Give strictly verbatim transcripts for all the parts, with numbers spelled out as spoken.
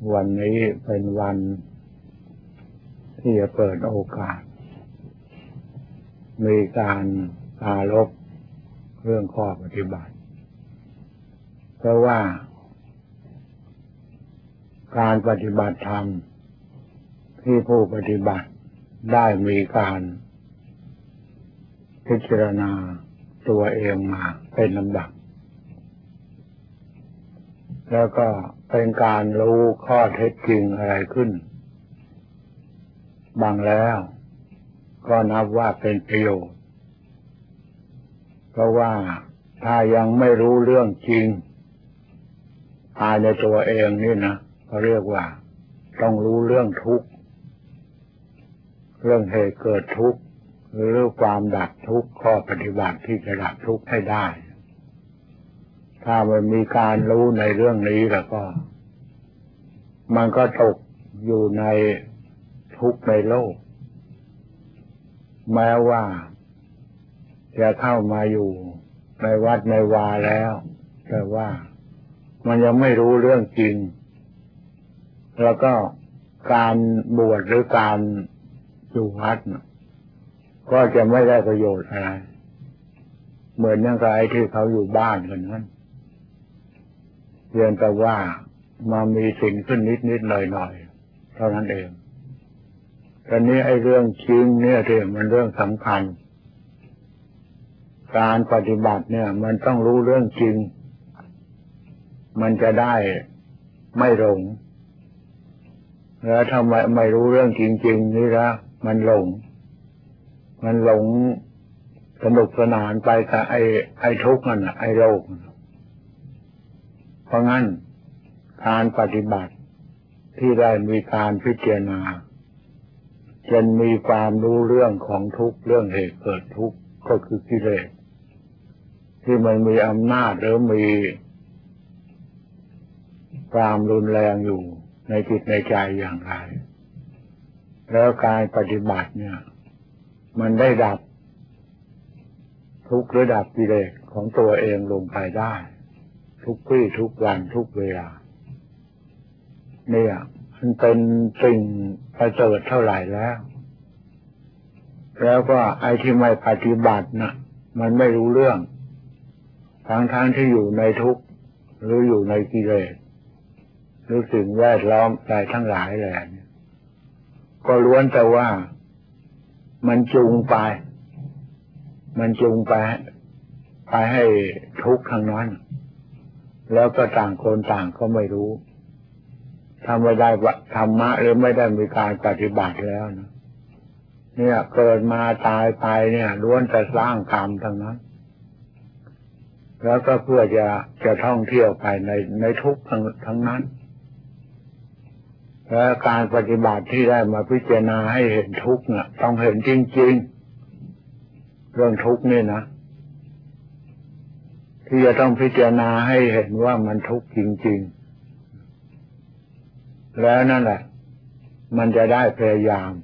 วันนี้เป็นวันที่จะเปิดโอกาสมีการปรารภเรื่องข้อปฏิบัติเพราะว่าการปฏิบัติธรรมที่ผู้ปฏิบัติได้มีการพิจารณาตัวเองมาเป็นลำดับแล้วก็เป็นการรู้ข้อเท็จจริงอะไรขึ้นบางแล้วก็นับว่าเป็นประโยชน์เพราะว่าถ้ายังไม่รู้เรื่องจริงภายในตัวเองนี่นะเขาเรียกว่าต้องรู้เรื่องทุกข์เรื่องเหตุเกิดทุกข์หรือเรื่องความดับทุกข์ข้อปฏิบัติที่จะดับทุกข์ให้ได้ถ้ามันมีการรู้ในเรื่องนี้แล้วก็มันก็ตกอยู่ในทุกข์ในโลกแม้ว่าจะเข้ามาอยู่ในวัดในวาแล้วแต่ว่ามันยังไม่รู้เรื่องจริงแล้วก็การบวชหรือการอยู่วัดก็จะไม่ได้ประโยชน์อะไรเหมือนอย่างไรที่เขาอยู่บ้านกันนั้นเพียงแต่ว่ามามีสิ่งขึ้นนิดนิดหน่อยหน่อยเท่านั้นเองแต่นี้ไอ้เรื่องจริงเนี่ยที่มันเรื่องสำคัญการปฏิบัติเนี่ยมันต้องรู้เรื่องจริงมันจะได้ไม่หลงแล้วถ้าไม่ไม่รู้เรื่องจริงๆนี่ละมันหลงมันหลงสนุกสนานไปกับไอ้ไอ้ทุกข์นั่นน่ะไอ้โลกเพราะงั้นการปฏิบัติที่ได้มีการพิจารณาจนมีความรู้เรื่องของทุกข์เรื่องเหตุเกิดทุกข์ก็คือกิเลสที่มันมีอำนาจหรือมีความรุนแรงอยู่ในจิตในใจอย่างไรแล้วการปฏิบัติเนี่ยมันได้ดับทุกข์หรือดับกิเลสของตัวเองลงไปได้ทุกที่ทุกวันทุกเวลาเนี่ยมันเป็นสิ่งประเสริฐเท่าไหร่แล้วแล้วก็ไอ้ที่ไม่ปฏิบัตินะมันไม่รู้เรื่องทั้งทั้งที่อยู่ในทุกข์หรืออยู่ในกิเลสหรือสิ่งแวดล้อมอะไรทั้งหลายแหละก็ล้วนแต่ว่ามันจูงไปมันจูงไปไปให้ทุกข์ทางนั้นแล้วก็ต่างคนต่างก็ไม่รู้ถ้าไม่ได้ธรรมะหรือไม่ได้มีการปฏิบัติแล้วนะเนี่ยเกิดมาตายไปเนี่ยล้วนแต่สร้างกรรมทั้งนั้นแล้วก็เพื่อจะจะท่องเที่ยวไปในในทุกข์ทั้งทั้งนั้นและการปฏิบัติที่ได้มาพิจารณาให้เห็นทุกข์เนี่ยต้องเห็นจริงๆเรื่องทุกข์นี่นะที่จะต้องพิจารณาให้เห็นว่ามันทุกข์จริงๆแล้วนั่นแหละมันจะได้พยายาม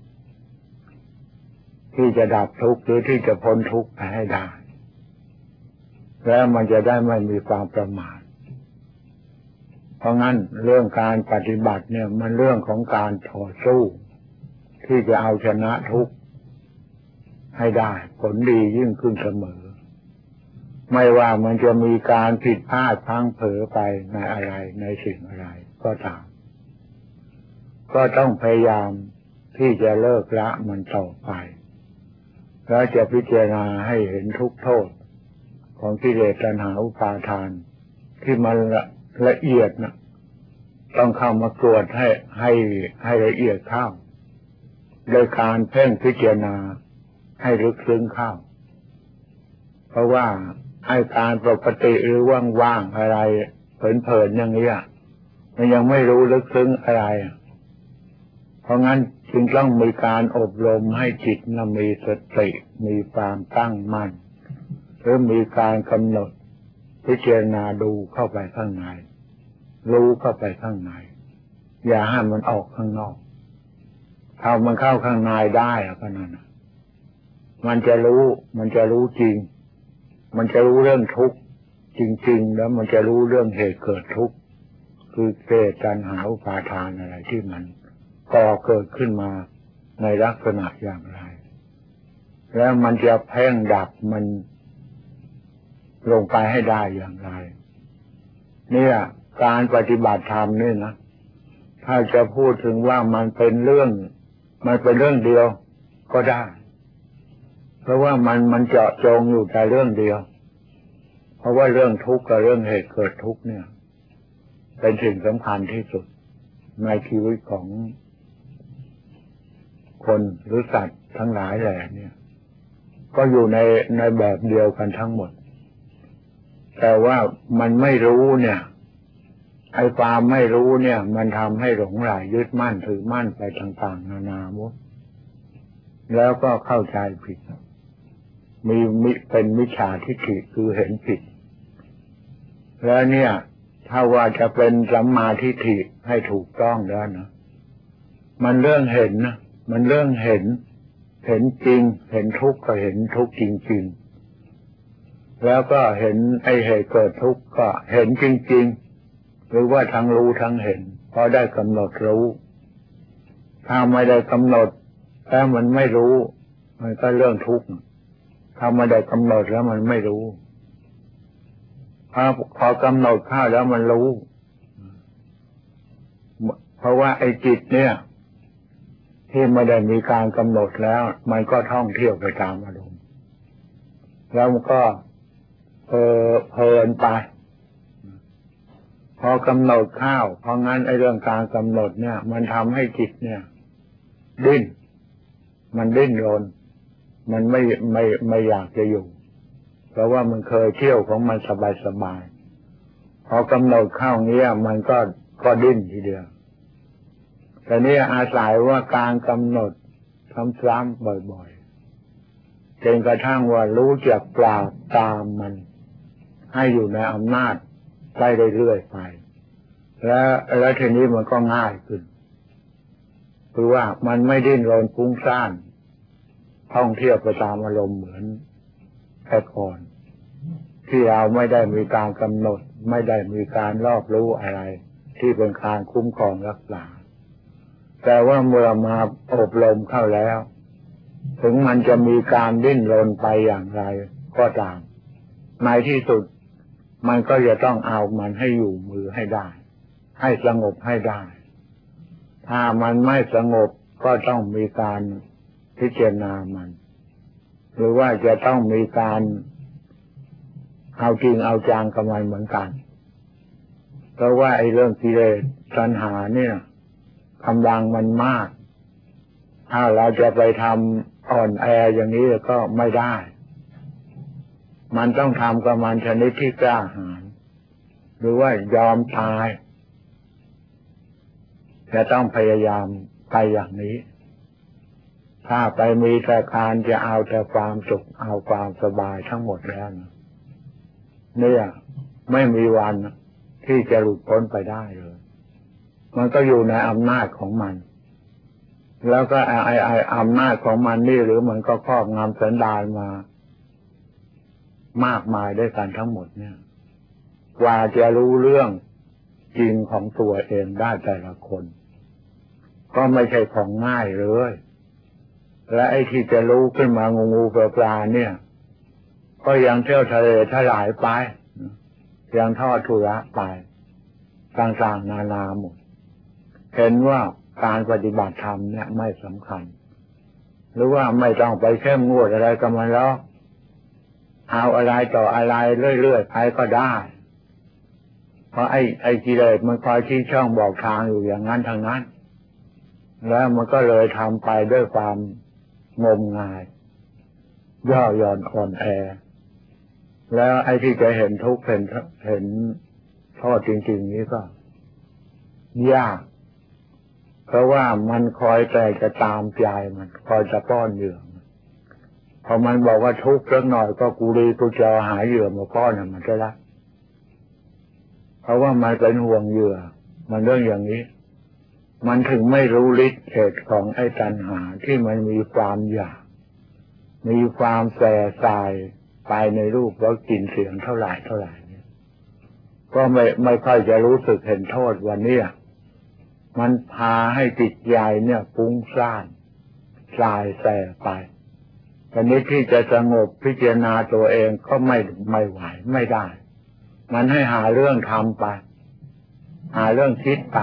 ที่จะดับทุกข์หรือที่จะพ้นทุกข์ไปให้ได้แล้วมันจะได้ไม่มีความประมาทเพราะงั้นเรื่องการปฏิบัติเนี่ยมันเรื่องของการต่อสู้ที่จะเอาชนะทุกข์ให้ได้ผลดียิ่งขึ้นเสมอไม่ว่ามันจะมีการผิดพลาดพลั้งเผลอไปในอะไรในสิ่งอะไรก็ตามก็ต้องพยายามที่จะเลิกละมันต่อไปแล้วจะพิจารณาให้เห็นทุกโทษของกิเลสตัณหาอุปาทานที่มันละละเอียดนะต้องเข้ามากรวดให้ให้ให้ละเอียดเข้าโดยการเพ่งพิจารณาให้ลึกซึ้งเข้าเพราะว่าไอ้การปกติหรือว่างๆอะไรเผลอๆอย่างนี้มันยังไม่รู้ลึกซึ้งอะไรเพราะงั้นจึงต้องมีการอบรมให้จิตนั้นมีสติมีความตั้งมั่นหรือมีการกำหนดพิจารณาดูเข้าไปข้างในรู้เข้าไปข้างในอย่าให้มันออกข้างนอกถ้ามันเข้าข้างในได้ก็นั่นมันจะรู้มันจะรู้จริงมันจะรู้เรื่องทุกข์จริงๆแล้วมันจะรู้เรื่องเหตุเกิดทุกข์คือเกิดตัณหาอุปาทานอะไรที่มันก่อเกิดขึ้นมาในลักษณะอย่างไรแล้วมันจะเพ่งดับมันลงไปให้ได้อย่างไรเนี่ยการปฏิบัติธรรมนี่นะถ้าจะพูดถึงว่ามันเป็นเรื่องมันเป็นเรื่องเดียวก็ได้เพราะว่ามันมันเจาะจงอยู่แต่เรื่องเดียวเพราะว่าเรื่องทุกข์กับเรื่องเหตุเกิดทุกข์เนี่ยเป็นสิ่งสำคัญที่สุดในชีวิตของคนหรือสัตว์ทั้งหลายแหละเนี่ยก็อยู่ในในแบบเดียวกันทั้งหมดแต่ว่ามันไม่รู้เนี่ยไอ้ความไม่รู้เนี่ยมันทำให้หลงไหลยึดมั่นถือมั่นไปต่างๆนานาหมดแล้วก็เข้าใจผิดมีมิเป็นมิจฉาทิฏฐิคือเห็นผิดแล้วเนี่ยถ้าว่าจะเป็นสัมมาทิฏฐิให้ถูกต้องแล้วนะมันเรื่องเห็นนะมันเรื่องเห็นเห็นจริงเห็นทุกข์ก็เห็นทุกข์จริงๆแล้วก็เห็นไอ้เหตุเกิดทุกข์ก็เห็นจริงๆหรือว่าทั้งรู้ทั้งเห็นเพราะได้กำหนดรู้ถ้าไม่ได้กำหนดแล้วมันไม่รู้มันก็เรื่องทุกข์ถ้าไม่ได้กำหนดแล้วมันไม่รู้พอพอกำหนดเข้าแล้วมันรู้เพราะว่าไอ้จิตเนี่ยที่ไม่ได้มีการกำหนดแล้วมันก็ท่องเที่ยวไปตามอารมณ์แล้วมันก็เพลิเพลินไปพอกำหนดเข้าเพราะงั้นไอ้เรื่องการกำหนดเนี่ยมันทำให้จิตเนี่ยดิ้นมันดิ้นรนมันไม่ไม่ไม่อยากจะอยู่เพราะว่ามันเคยเที่ยวของมันสบายๆพอกำหนดเข้าเงี้ยมันก็ก็ดิ้นทีเดียวแต่นี่อาศัยว่าการกำหนดซ้ำๆบ่อยๆจนกระทั่งว่ารู้จักปราบตามมันให้อยู่ในอำนาจได้เรื่อยๆไปแล้วแล้วทีนี้มันก็ง่ายขึ้นคือว่ามันไม่ดิ้นรนฟุ้งซ่านท่องเที่ยวไปตามอารมณ์เหมือนแต่ก่อนที่เราไม่ได้มีการกำหนดไม่ได้มีการรอบรู้อะไรที่เป็นการคุ้มครองรักษาแต่ว่าเมื่อมาอบรมเข้าแล้วถึงมันจะมีการดิ้นรนไปอย่างไรก็ตามในที่สุดมันก็จะต้องเอามันให้อยู่มือให้ได้ให้สงบให้ได้ถ้ามันไม่สงบก็ต้องมีการพิจารณามันหรือว่าจะต้องมีการเอาจริงเอาจังกับมันเหมือนกันเพราะว่าไอ้เรื่องกิเลสตัณหาเนี่ยกำลังมันมากถ้าเราจะไปทำอ่อนแออย่างนี้ก็ไม่ได้มันต้องทำกับมันชนิดที่กล้าหาญหรือว่ายอมตายจะต้องพยายามไปอย่างนี้ถ้าไปมีแต่การจะเอาแต่ความสุขเอาความสบายทั้งหมดแล้วเนี่ยไม่มีวันที่จะหลุดพ้นไปได้เลยมันก็อยู่ในอำนาจของมันแล้วก็ไอ้ไอ้ไอ้อำนาจของมันนี่หรือมันก็ครอบงำสันดานมามากมายด้วยกันทั้งหมดเนี่ยกว่าจะรู้เรื่องจริงของตัวเองได้แต่ละคนก็ไม่ใช่ของง่ายเลยและไอ้ที่จะรู้ขึ้นมางูงูปลาปลาเนี่ยก็ยังเที่ยวทะเลทลายไปยังทอดทุระไปต่างๆนานาหมดเห็นว่าการปฏิบัติธรรมเนี่ยไม่สำคัญหรือว่าไม่ต้องไปเข้มงวดอะไรกับมันแล้วเอาอะไรต่ออะไรเรื่อยๆไปก็ได้เพราะไอ้ไอ้กิเลสมันคอยชี้ช่องบอกทางอยู่อย่างนั้นทางนั้นแล้วมันก็เลยทำไปด้วยความงมงายย่อหย่อนอ่อนแอแล้วไอ้ที่จะเห็นทุกข์เห็นเห็นโทษจริงๆนี้ก็ยากเพราะว่ามันคอยแต่จะตามใจมันคอยจะป้อนเหยื่อพอมันบอกว่าทุกข์สักหน่อยก็กูรีกูจะหาเหยื่อมาป้อนมันจะละเพราะว่ามันเป็นห่วงเหยื่อมันเรื่องอย่างนี้มันถึงไม่รู้ฤทธิ์เหตุของไอ้ตัณหาที่มันมีความอยากมีความแส่สายไปในรูปแล้วกลิ่นเสียงเท่าไหร่เท่าไหร่เนี่ยก็ไม่ไม่ค่อยจะรู้สึกเห็นโทษว่าเนี่ยมันพาให้จิตใจเนี่ยฟุ้งซ่านสายแสไปทีนี้ที่จะสงบพิจารณาตัวเองก็ไม่ไม่ไหวไม่ได้มันให้หาเรื่องทำไปหาเรื่องคิดไป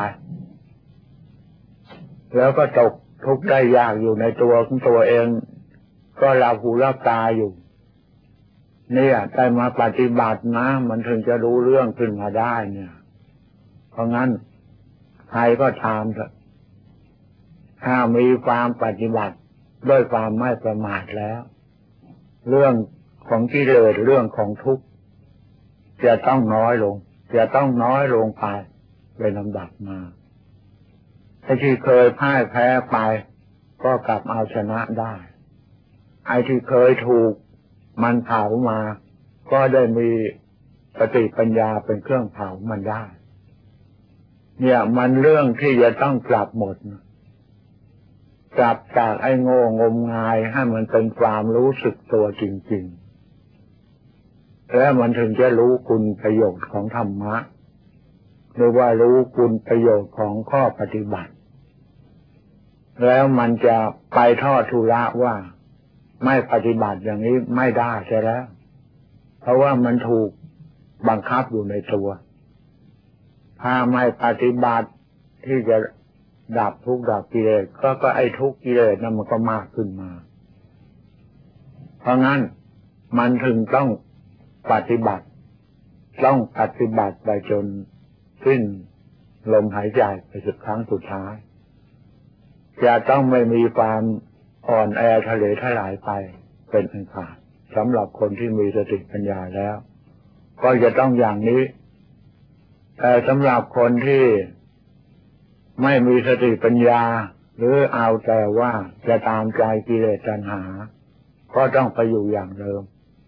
แล้วก็ตกทุกข์ได้ยากอยู่ในตัวของตัวเองก็หลับหูหลับตาอยู่เนี่ยได้มาปฏิบัตินะมันถึงจะรู้เรื่องขึ้นมาได้เนี่ยเพราะงั้นใครก็ตามเถอะถ้ามีความปฏิบัติด้วยความไม่ประมาทแล้วเรื่องของกิเลสเรื่องของทุกข์จะต้องน้อยลงจะต้องน้อยลงไปเป็นลำดับมาไอ้ที่เคยพ่ายแพ้ไปก็กลับเอาชนะได้ไอ้ที่เคยถูกมันเผามาก็ได้มีสติปัญญาเป็นเครื่องเผามันได้เนี่ยมันเรื่องที่จะต้องกลับหมดกลับจากไอ้โง่งมงายให้มันเป็นความรู้สึกตัวจริงๆแล้วมันถึงจะรู้คุณประโยชน์ของธรรมะหรือว่ารู้คุณประโยชน์ของข้อปฏิบัติแล้วมันจะไปทอดทุระว่าไม่ปฏิบัติอย่างนี้ไม่ได้ใช่แล้วเพราะว่ามันถูกบังคับอยู่ในตัวถ้าไม่ปฏิบัติที่จะดับทุกข์ดับกิเลสก็ก็ไอ้ทุกข์กิเลสนั้นมันก็มากขึ้นมาเพราะงั้นมันถึงต้องปฏิบัติต้องปฏิบัติไปจนสิ้นลมหายใจไปสุดครั้งสุดท้ายจะต้องไม่มีความอ่อนแอทะเลทลายไปเป็นอันขาดสำหรับคนที่มีสติปัญญาแล้วก็จะต้องอย่างนี้แต่สำหรับคนที่ไม่มีสติปัญญาหรือเอาแต่ว่าจะตามใจกิเลสตัณหาก็ต้องไปอยู่อย่างเดิม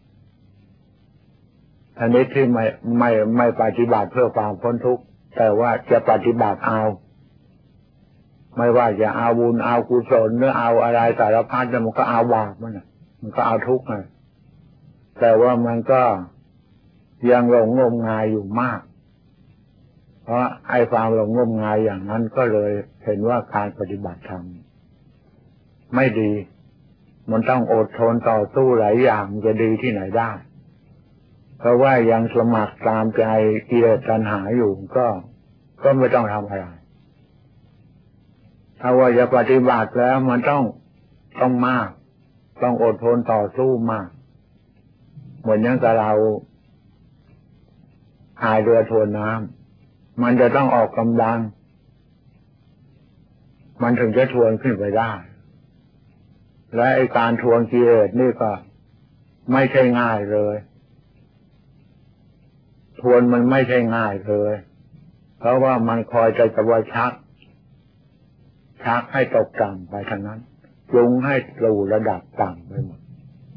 อันนี้ที่ไม่ไม่ไม่ปฏิบัติเพื่อความพ้นทุกข์แต่ว่าจะปฏิบัติเอาไม่ว่าจะเอาบุญเอากุศลหรือเอาอะไรสารพัดมันก็เอาบาปมันมันก็เอาทุกข์ไงแต่ว่ามันก็ยังหลงงมงายอยู่มากเพราะไอ้ความหลงงมงายอย่างนั้นก็เลยเห็นว่าการปฏิบัติธรรมไม่ดีมันต้องอดทนต่อสู้หลายอย่างจะดีที่ไหนได้เพราะว่ายังสมัครตามใจกิเลสตัณหาอยู่ก็ก็ไม่ต้องทำอะไรถ้าว่าจะปฏิบัติแล้วมันต้องต้องมากต้องอดทนต่อสู้มากเหมือนอย่างกับเราพายเรือทวนน้ำมันจะต้องออกกำลังมันถึงจะทวนขึ้นไปได้และไอ้การทวนกิเลสนี่ก็ไม่ใช่ง่ายเลยทวนมันไม่ใช่ง่ายเลยเพราะว่ามันคอยจะจะว่าชักชักให้ตกต่ำไปทางนั้นยุงให้สู่ระดับต่ำไปหมด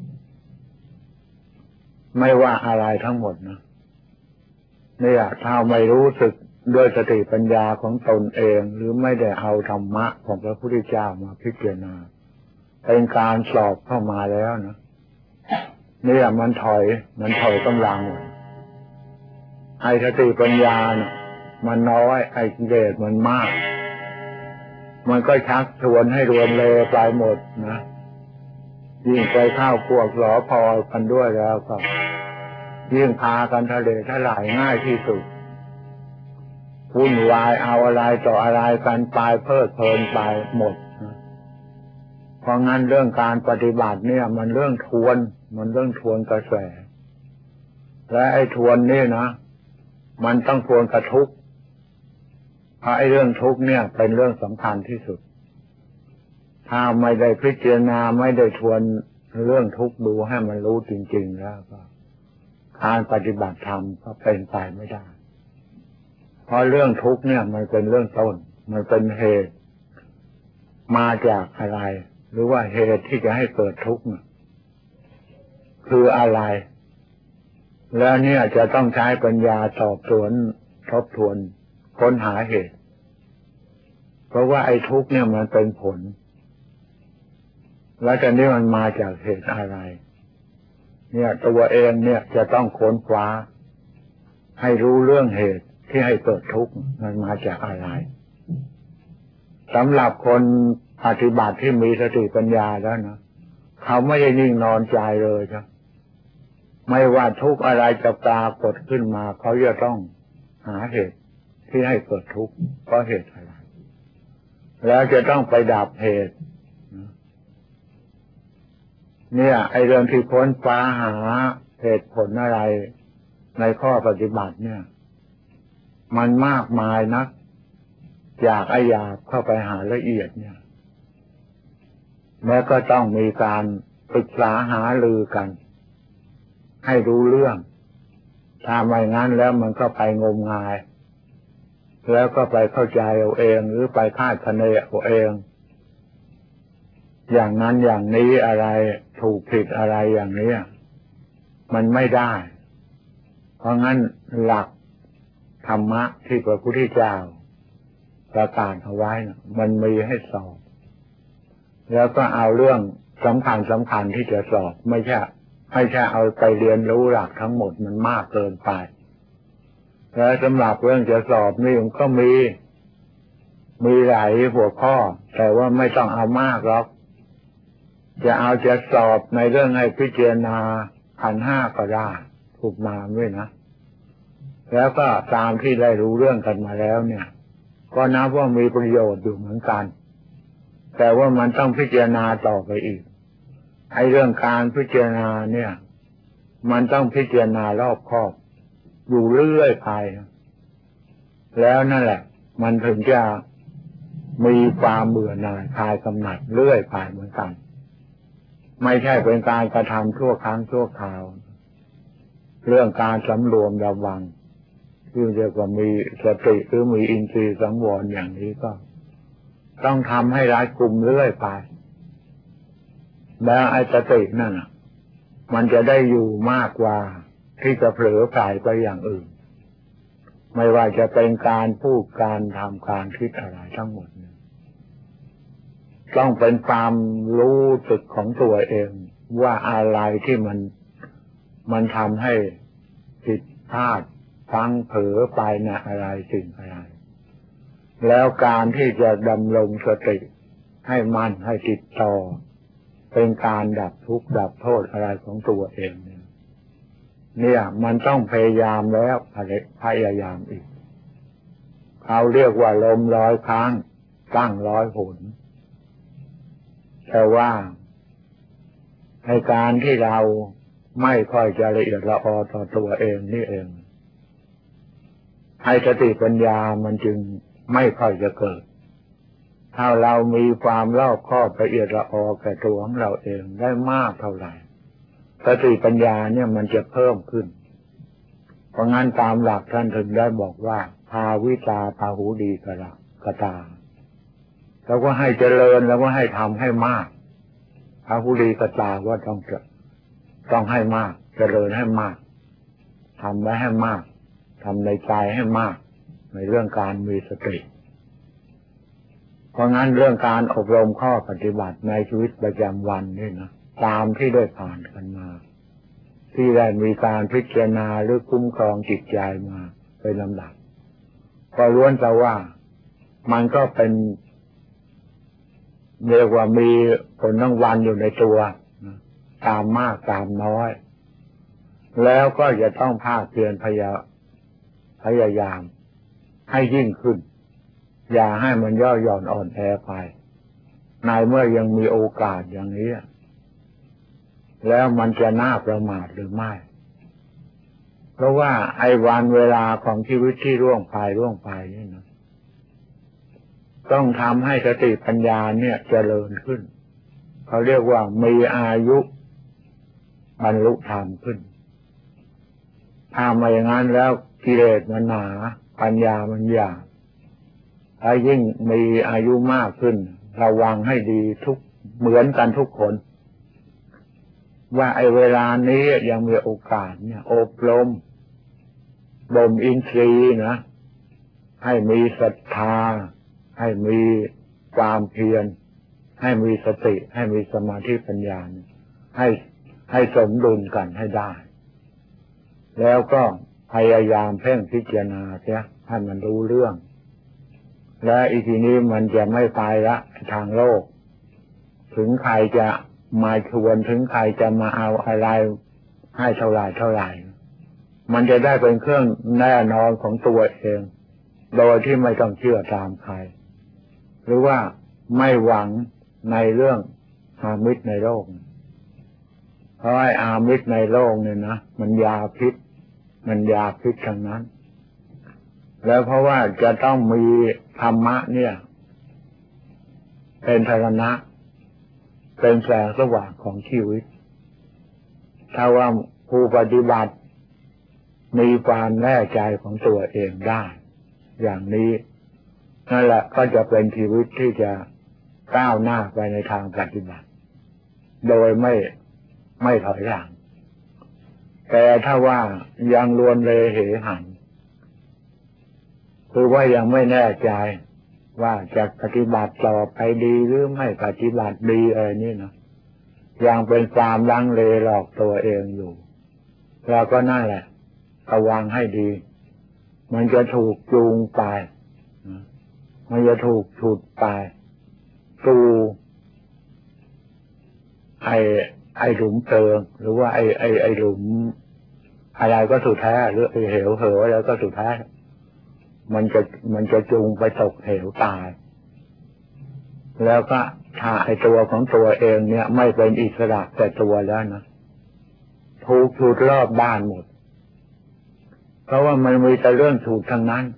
ไม่ว่าอะไรทั้งหมดนะเนี่ยถ้าไม่รู้สึกด้วยสติปัญญาของตนเองหรือไม่ได้เอาธรรมะของพระพุทธเจ้ามาพิจารณาเป็นการสอบเข้ามาแล้วนะเนี่ยมันถอยมันถอยกำลังไอ้สติปัญญาเนี่ยมันน้อยไอ้กิเลสมันมากมันก็ชักชวนให้รวนเลไปหมดนะยิ่งไปเข้าพวกหลอพอกันด้วยแล้วก็ยิ่งพากันทะเลทลายง่ายที่สุดวุ่นวายเอาอะไรต่ออะไรกันไปเพิดเพลินไปหมดนะเพราะงั้นเรื่องการปฏิบัติเนี่ยมันเรื่องทวนมันเรื่องทวนกระแสและไอ้ทวนนี่นะมันต้องทวนกระทุกข์เพราะไอ้เรื่องทุกข์เนี่ยเป็นเรื่องสำคัญที่สุดถ้าไม่ได้พิจารณาไม่ได้ทวนเรื่องทุกข์ดูให้มันรู้จริงๆแล้วก็การปฏิบัติธรรมก็เป็นไปไม่ได้เพราะเรื่องทุกข์เนี่ยมันเป็นเรื่องต้นมันเป็นเหตุมาจากอะไรหรือว่าเหตุที่จะให้เกิดทุกข์คืออะไรแล้วเนี่ยจะต้องใช้ปัญญาสอบสวนทบทวนค้นหาเหตุเพราะว่าไอ้ทุกข์เนี่ยมันเป็นผลแล้วแต่นี้มันมาจากเหตุอะไรเนี่ยตัวเองเนี่ยจะต้องค้นคว้าให้รู้เรื่องเหตุที่ให้เกิดทุกข์มันมาจากอะไรสำหรับคนปฏิบัติที่มีสติปัญญาแล้วนะเขาไม่ได้นิ่งนอนใจเลยครับไม่ว่าทุกข์อะไรจะปรากฏขึ้นมาเขาจะต้องหาเหตุที่ให้เกิดทุกข์เพราะเหตุอะไรแล้วจะต้องไปดับเหตุเนี่ยไอ้เรื่องที่ค้นคว้าหาเหตุผลอะไรในข้อปฏิบัติเนี่ยมันมากมายนักอยากไอ้อยากเข้าไปหาละเอียดเนี่ยแม้ก็ต้องมีการปรึกษาหารือกันให้รู้เรื่องถ้าไม่งั้นแล้วมันก็ไปงมงายแล้วก็ไปเข้าใจเอาเองหรือไปคาดคะเนเอาเองอย่างนั้นอย่างนี้อะไรถูกผิดอะไรอย่างนี้มันไม่ได้เพราะงั้นหลักธรรมะที่พระพุทธเจ้าประกาศเอาไว้นะมันมีให้สอบแล้วก็เอาเรื่องสำคัญสำคัญที่จะสอบไม่ใช่ไม่ใช่เอาไปเรียนรู้หลักทั้งหมดมันมากเกินไปแล้วสำหรับเรื่องจะสอบนี่มันก็มีมีหลายหัวข้อแต่ว่าไม่ต้องเอามากหรอกจะเอาจะสอบในเรื่องให้พิจารณาขันธ์ห้าก็ได้ถูกมาด้วยนะแล้วก็ตามที่ได้รู้เรื่องกันมาแล้วเนี่ยก็นับว่ามีประโยชน์อยู่เหมือนกันแต่ว่ามันต้องพิจารณาต่อไปอีกไอ้เรื่องการพิจารณาเนี่ยมันต้องพิจารณารอบคอบอยู่เรื่อยไปแล้วนั่นแหละมันถึงจะมีความเบื่อหน่ายคลายกำหนัดเรื่อยไปเหมือนกันไม่ใช่เป็นการกระทำชั่วครั้งชั่วคราวเรื่องการสำรวมระวังที่เรียกว่ามีสติหรือมีอินทรีย์สังวรอย่างนี้ก็ต้องทำให้รัดกุมเรื่อยไปแล้วไอ้สตินั่นน่ะมันจะได้อยู่มากกว่าที่จะเผลอไผลไปอย่างอื่นไม่ว่าจะเป็นการพูดการทำการคิดอะไรทั้งหมดต้องเป็นความรู้สึกของตัวเองว่าอะไรที่มันมันทำให้ผิดพลาดพลั้งเผลอไปนะอะไรสิ่งอะไรแล้วการที่จะดำรงสติให้มั่นให้ติดต่อเป็นการดับทุกข์ดับโทษอะไรของตัวเองเนี่ยเนี่ยมันต้องพยายามแล้วพยายามอีกเขาเรียกว่าลมร้อยครั้งตั้งร้อยหนแต่ว่าในการที่เราไม่ค่อยจะละเอียดละออต่อตัวเองนี่เองให้สติปัญญามันจึงไม่ค่อยจะเกิดถ้าเรามีความรอบคอบละเอียดละออแก่ตัวของเราเองได้มากเท่าไหร่สติปัญญาเนี่ยมันจะเพิ่มขึ้นเพราะงั้นตามหลักท่านถึงได้บอกว่าภาวิตาภาหูดีกะละกะตาแล้วก็ให้เจริญแล้วก็ให้ทำให้มากภาหูดีกะตาว่าต้องจะต้องให้มากเจริญให้มากทำไว้ให้มากทำในใจให้มากในเรื่องการมีสติเพราะงั้นเรื่องการอบรมข้อปฏิบัติในชีวิตประจำวันนี่นะตามที่ได้ผ่านกันมาที่ได้มีการพิจารณาหรือคุ้มครองจิตใจมาเป็นลำดับก็ล้วนแต่ว่ามันก็เป็นเรียกว่ามีผลทั้งวันอยู่ในตัวตามมากตามน้อยแล้วก็จะต้องภาคเพียรพยายามพยายามให้ยิ่งขึ้นอย่าให้มันย่อหย่อนอ่อนแอไปในเมื่อยังมีโอกาสอย่างนี้แล้วมันจะน่าประมาทหรือไม่เพราะว่าไอ้วันเวลาของชีวิตที่ร่วงไปร่วงไปนี่นะต้องทำให้สติปัญญาเนี่ยเจริญขึ้นเขาเรียกว่ามีอายุบรรลุธรรมขึ้นถ้าไม่อย่างนั้นแล้วกิเลสมันหนาปัญญามันหยาบถ้ายิ่งมีอายุมากขึ้นระวังให้ดีทุกเหมือนกันทุกคนว่าไอ้เวลานี้ยังมีโอกาสเนี่ยอบรมบ่มอินทรีย์นะให้มีศรัทธาให้มีความเพียรให้มีสติให้มีสมาธิปัญญาให้ให้สมดุลกันให้ได้แล้วก็พยายามเพ่งพิจารณาเสียให้มันรู้เรื่องและอีทีนี้มันจะไม่ไปละทางโลกถึงใครจะมาชวนถึงใครจะมาเอาอะไรให้เท่าไหร่เท่าไหร่มันจะได้เป็นเครื่องแน่นอนของตัวเองโดยที่ไม่ต้องเชื่อตามใครหรือว่าไม่หวังในเรื่องอามิตรในโลกเพราะไอ้อามิตรในโลกเนี่ยนะมันยาพิษมันยาพิษทั้งนั้นแล้วเพราะว่าจะต้องมีธรรมะเนี่ยเป็นธรณะเป็นแสงสว่างของชีวิตถ้าว่าผู้ปฏิบัติมีความแน่ใจของตัวเองได้อย่างนี้นั่นแหละก็จะเป็นชีวิตที่จะก้าวหน้าไปในทางปฏิบัติโดยไม่ไม่ถอยหลังแต่ถ้าว่ายังลวนเลเหหันคือว่ายังไม่แน่ใจว่าจะปฏิบัติต่อไปดีหรือไม่ปฏิบัติดีอะไรนี่นะยังเป็นความลังเลหลอกตัวเองอยู่เราก็นั่นแหละระวังให้ดีมันจะถูกจูงไปมันจะถูกฉุดไปสู่ไอ้ไอ้หลุมเพลิงหรือว่าไอ้ไอ้ไอ้หลุมอะไรก็สุดแท้หรือไอ้เหวเหวแล้วก็สุดแท้มันจะมันจะจูงไปตกเหวตายแล้วก็ถ้าไอ้ตัวของตัวเองเนี่ยไม่เป็นอิสระแต่ตัวแล้วนะถูกฉุดรอบด้านหมดเพราะว่ามันมีแต่เรื่องฉุดทั้งนั้น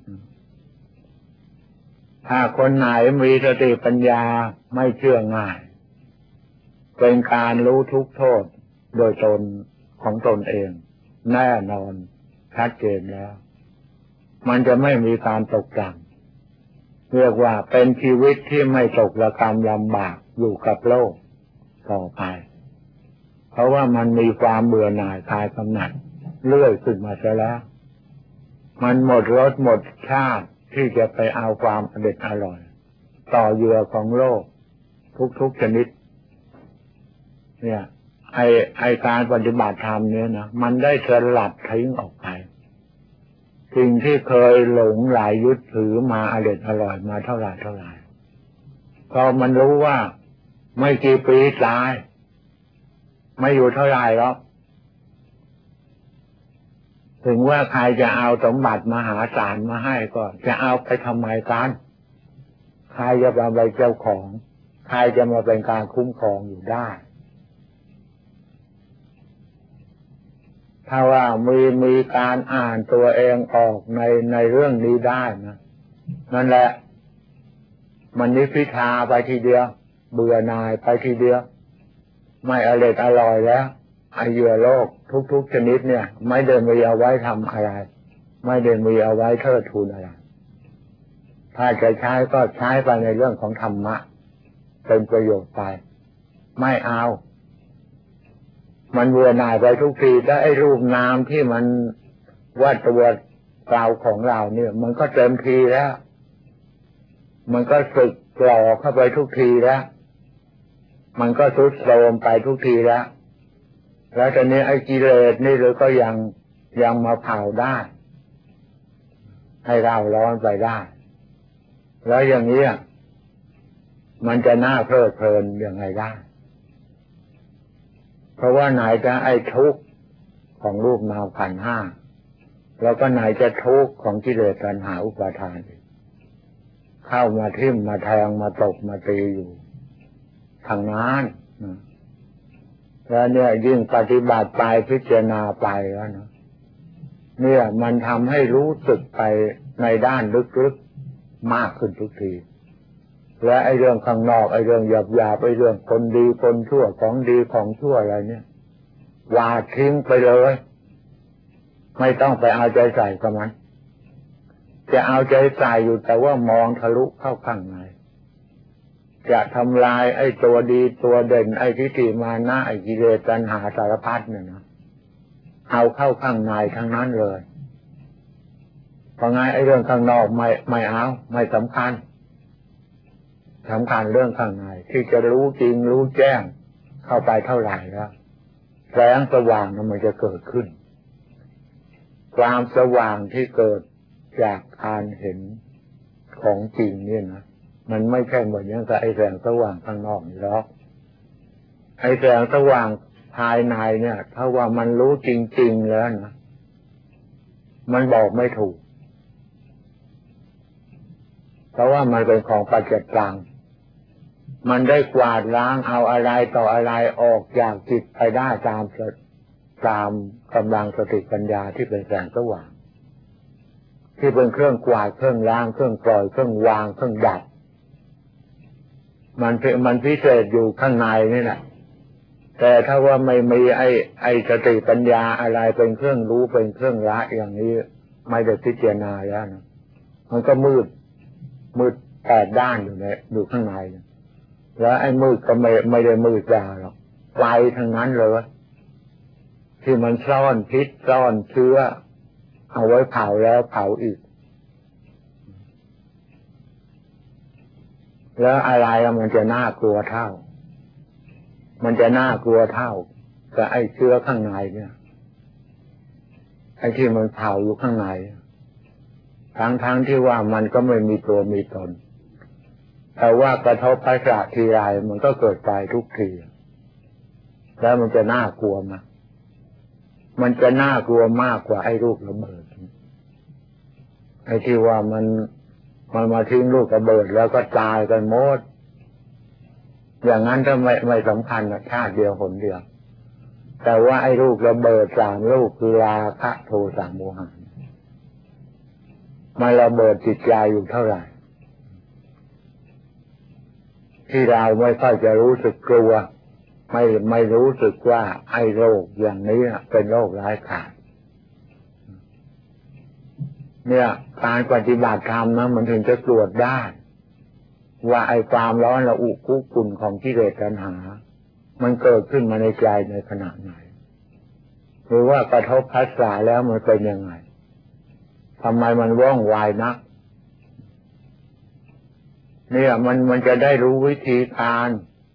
ถ้าคนไหนมีสติปัญญาไม่เชื่อง่ายเป็นการรู้ทุกโทษโดยตนของตนเองแน่นอนชัดเจนแล้วมันจะไม่มีการตกต่ำเรียกว่าเป็นชีวิตที่ไม่ตกระกำลำบากอยู่กับโลกต่อไปเพราะว่ามันมีความเบื่อหน่ายคลายกำหนัดเลื่อยขึ้นมาซะแล้วมันหมดรสหมดชาติที่จะไปเอาความอร่อยอร่อยต่อเหยื่อของโลกทุกๆชนิดเนี่ยไอไอการปฏิบัติธรรมเนี่ยนะมันได้สลัดทิ้งออกไปสิ่งที่เคยหลงไหลยึดถือมาอร่อยอร่อยมาเท่าไหร่เท่าไหร่พอมันรู้ว่าไม่กี่ปีตายไม่อยู่เท่าไหร่หรอกถึงว่าใครจะเอาสมบัติมหาศาลมาให้ก็จะเอาไปทำไมกันใครจะมาเป็นเจ้าของใครจะมาเป็นการคุ้มครองอยู่ได้ถ้าว่ามีมีการอ่านตัวเองออกในในเรื่องนี้ได้นะนั่นแหละมันนิพพิทาไปทีเดียวเบื่อหน่ายไปทีเดียวไม่อร่อยอร่อยแล้วไอเหยื่อโลกทุกๆชนิดเนี่ยไม่ได้มีเอาไว้ทำอะไรไม่ได้มีเอาไว้เทิดทูนอะไรถ้าจะใช้ก็ใช้ไปในเรื่องของธรรมะเป็นประโยชน์ไปไม่เอามันเบื่อหน่ายไปทุกทีแล้วไอ้รูปนามที่มันว่าตัวเราของเราเนี่ยมันก็เต็มทีแล้วมันก็สึกกล่อเข้าไปทุกทีแล้วมันก็ทรุดโทรมไปทุกทีแล้วแล้วตอนนี้ไอ้กิเลสนี่เราก็ยังยังมาเผาได้ให้เราร้อนไปได้แล้วอย่างนี้มันจะน่าเพลิดเพลินยังไงได้เพราะว่าไหนจะไอ้ทุกข์ของรูปนามขันธ์ห้าแล้วก็ไหนจะทุกข์ของกิเลสตัณหาอุปาทานเข้ามาทิ่มมาแทงมาตบมาตีอยู่ทางนั้นแล้วเนี่ยยิ่งปฏิบัติไปพิจารณาไปแล้วนะเนี่ยมันทำให้รู้สึกไปในด้านลึกๆมากขึ้นทุกทีและไอ้เรื่องข้างนอกไอ้เรื่องหยาบๆไอ้เรื่องคนดีคนชั่วของดีของชั่วอะไรเนี่ยวาดทิ้งไปเลยไม่ต้องไปเอาใจใส่กับมันจะเอาใจใส่อยู่แต่ว่ามองทะลุเข้าข้างในจะทำลายไอ้ตัวดีตัวเด่นไอ้ทิฏฐิมานะไอ้กิเลสตัณหาสารพัดเนี่ยนะเอาเข้าข้างในทั้งนั้นเลยเพราะงั้นไอ้เรื่องข้างนอกไม่ไม่เอาไม่สำคัญสำคัญเรื่องข้างในที่จะรู้จริงรู้แจ้งเข้าไปเท่าไหร่แล้วแสงสว่างนั้นมันจะเกิดขึ้นความสว่างที่เกิดจากการเห็นของจริงเนี่ยนะมันไม่ใช่เหมือนอย่างกับไอ้แสงสว่างข้างนอกนี่หรอกไอ้แสงสว่างภายในเนี่ยถ้าว่ามันรู้จริงๆแล้วนะมันบอกไม่ถูกเพราะว่ามันเป็นของปัจจัยกลางมันได้กวาดล้างเอาอะไรต่ออะไรออกจากจิตไปได้ตามตามกำลังสติปัญญาที่เป็นแสงสว่างที่เป็นเครื่องกวาดเครื่องล้างเครื่องปล่อยเครื่องวางเครื่องดับมันมันพิเศษอยู่ข้างในนี่แหละแต่ถ้าว่าไม่มีไอ้ไอ้สติปัญญาอะไรเป็นเครื่องรู้เป็นเครื่องละอย่างนี้ไม่ได้พิจารณาแล้วนะมันก็มืดมืดแปดด้านอยู่ในอยู่ข้างในแล้วไอ้มืดก็ไม่ไม่ได้มืดยาหรอกไฟทั้งนั้นเลยที่มันซ่อนพิษซ่อนเชื้อเอาไว้เผาแล้วเผาอีกแล้วอะไรมันจะน่ากลัวเท่ามันจะน่ากลัวเท่ากับไอ้เชื้อข้างในเนี่ยไอ้ที่มันเผาอยู่ข้างในทั้งทั้งที่ว่ามันก็ไม่มีตัวมีตนแต่ว่ากระทบภาษาทีไรมันก็เกิดไปทุกทีแล้วมันจะน่ากลัวมั้ยมันจะน่ากลัวมากกว่าไอ้ลูกระเบิดไอ้ที่ว่ามันมันมาทิ้งลูกระเบิดแล้วก็ตายกันหมดอย่างนั้นถ้าไม่ไม่สำคัญนะชาติเดียวหนเดียวแต่ว่าไอ้ลูกระเบิดสามลูกคือราคะโทสะโมหะมันระเบิดจิตใจอยู่เท่าไหร่ที่เราไม่ค่อยจะรู้สึกกลัวไม่ไม่รู้สึกว่าไอ้โรคอย่างนี้เป็นโรคร้ายกาจเนี่ยการปฏิบัติธรรมนะมันถึงจะตรวจได้ว่าไอ้ความร้อนระอุคุกคุ่นของกิเลสตัณหามันเกิดขึ้นมาในใจในขณะไหนหรือว่ากระทบภัสสะแล้วมันเป็นยังไงทำไมมันว่องไวนักเนี่ยมันมันจะได้รู้วิธีการ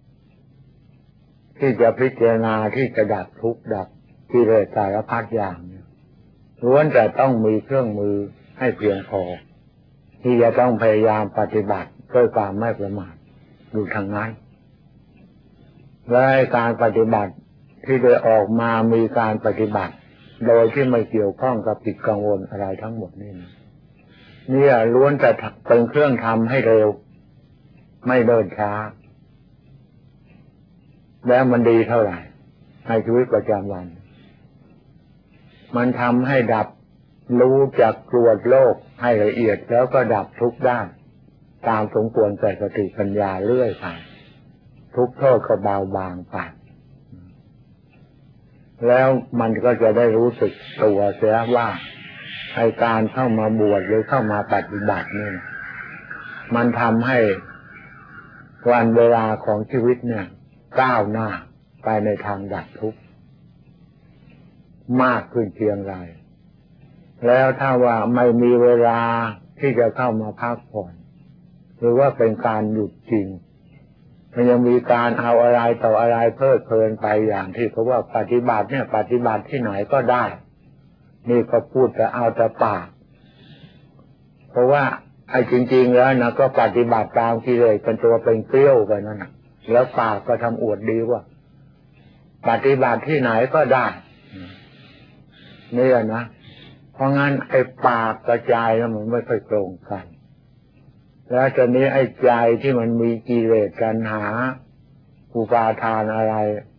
ที่จะพิจารณาที่จะดับทุกข์ดับกิเลสสารพัดอย่างเนี่ยล้วนแต่ต้องมีเครื่องมือให้เพียงพอที่จะต้องพยายามปฏิบัติด้วยความไม่ประมาทอยู่ทางนั้นและการปฏิบัติที่ได้ออกมามีการปฏิบัติโดยที่ไม่เกี่ยวข้องกับจิตกังวลอะไรทั้งหมดนี่นะเนี่ยล้วนแต่เป็นเครื่องทำให้เร็วไม่เดินช้าแล้วมันดีเท่าไหร่ในชีวิตประจำวันมันทำให้ดับรู้จักกรวดโลกให้ละเอียดแล้วก็ดับทุกข์ได้ตามสมควรแก่สติปัญญาเรื่อยไปทุกโทษก็เบาบางไปแล้วมันก็จะได้รู้สึกตัวเสียว่าไอ้การเข้ามาบวชหรือเข้ามาปฏิบัตินี่มันทำให้วันเวลาของชีวิตเนี่ยก้าวหน้าไปในทางดับทุกข์มากขึ้นเพียงไรแล้วถ้าว่าไม่มีเวลาที่จะเข้ามาพักผ่อนหรือว่าเป็นการหยุดจริงมันยังมีการเอาอะไรต่ออะไรเพลิดเพลินไปอย่างที่เขาว่าปฏิบัติเนี่ยปฏิบัติที่ไหนก็ได้นี่ก็พูดแต่เอาแต่ปากเพราะว่าไอ้จริงๆแล้วนะก็ปฏิบัติตามกิเลสเป็นตัวเป็นเกลี้ยวไปนั่นนะแล้วปากก็ทำอวดดีว่าปฏิบัติที่ไหนก็ได้นี่นะเพราะงั้นไอ้ปากกระจายแล้วมันไม่ค่อยตรงกันแล้วตอนนี้ไอ้ใจที่มันมีกิเลสตัณหาอุปาทานอะไร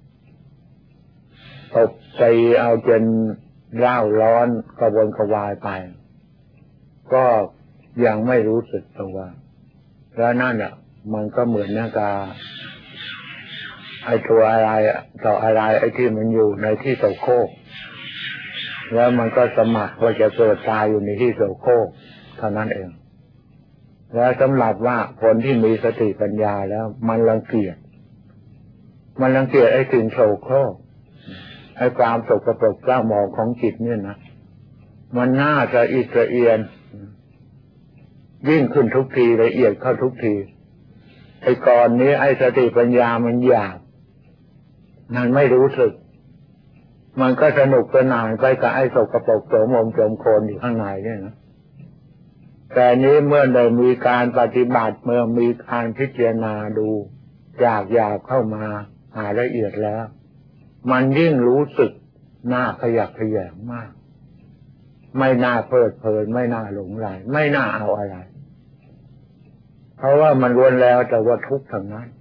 ตบตีเอาจนร่าวร้อนกระวนกระวายไปก็ยังไม่รู้สึกตัวแล้วนั่นอ่ะมันก็เหมือนนักกาไอ้ตัวอะไรต่ออะไรไอ้ที่มันอยู่ในที่โสโครกแล้วมันก็สมัครว่าจะเกิดตายอยู่ในที่โสโครกเท่านั้นเองแล้วสำหรับว่าคนที่มีสติปัญญาแล้วมันรังเกียจมันรังเกียจไอ้สิ่งโสโครกไอ้ความสกปรกเศร้าหมองของจิตเนี่ยนะมันน่าจะอิจเอียนยิ่งขึ้นทุกทีละเอียดเข้าทุกทีไอ้ก่อนนี้ไอ้สติปัญญามันหยาบมันไม่รู้สึกมันก็สนุกสนานไปกับไอ้สกปรกโสมมจมโคลนอยู่ข้างในเนี่ยนะแต่นี้เมื่อได้มีการปฏิบัติเมื่อมีการพิจารณาดูอยากอยากเข้ามาหาละเอียดแล้วมันยิ่งรู้สึกน่าขยักขยงมากไม่น่าเพลิดเพลินไม่น่าหลงไหลไม่น่าเอาอะไรเพราะว่ามันล้วนแล้วแต่ว่าทุกข์ทั้งนั้น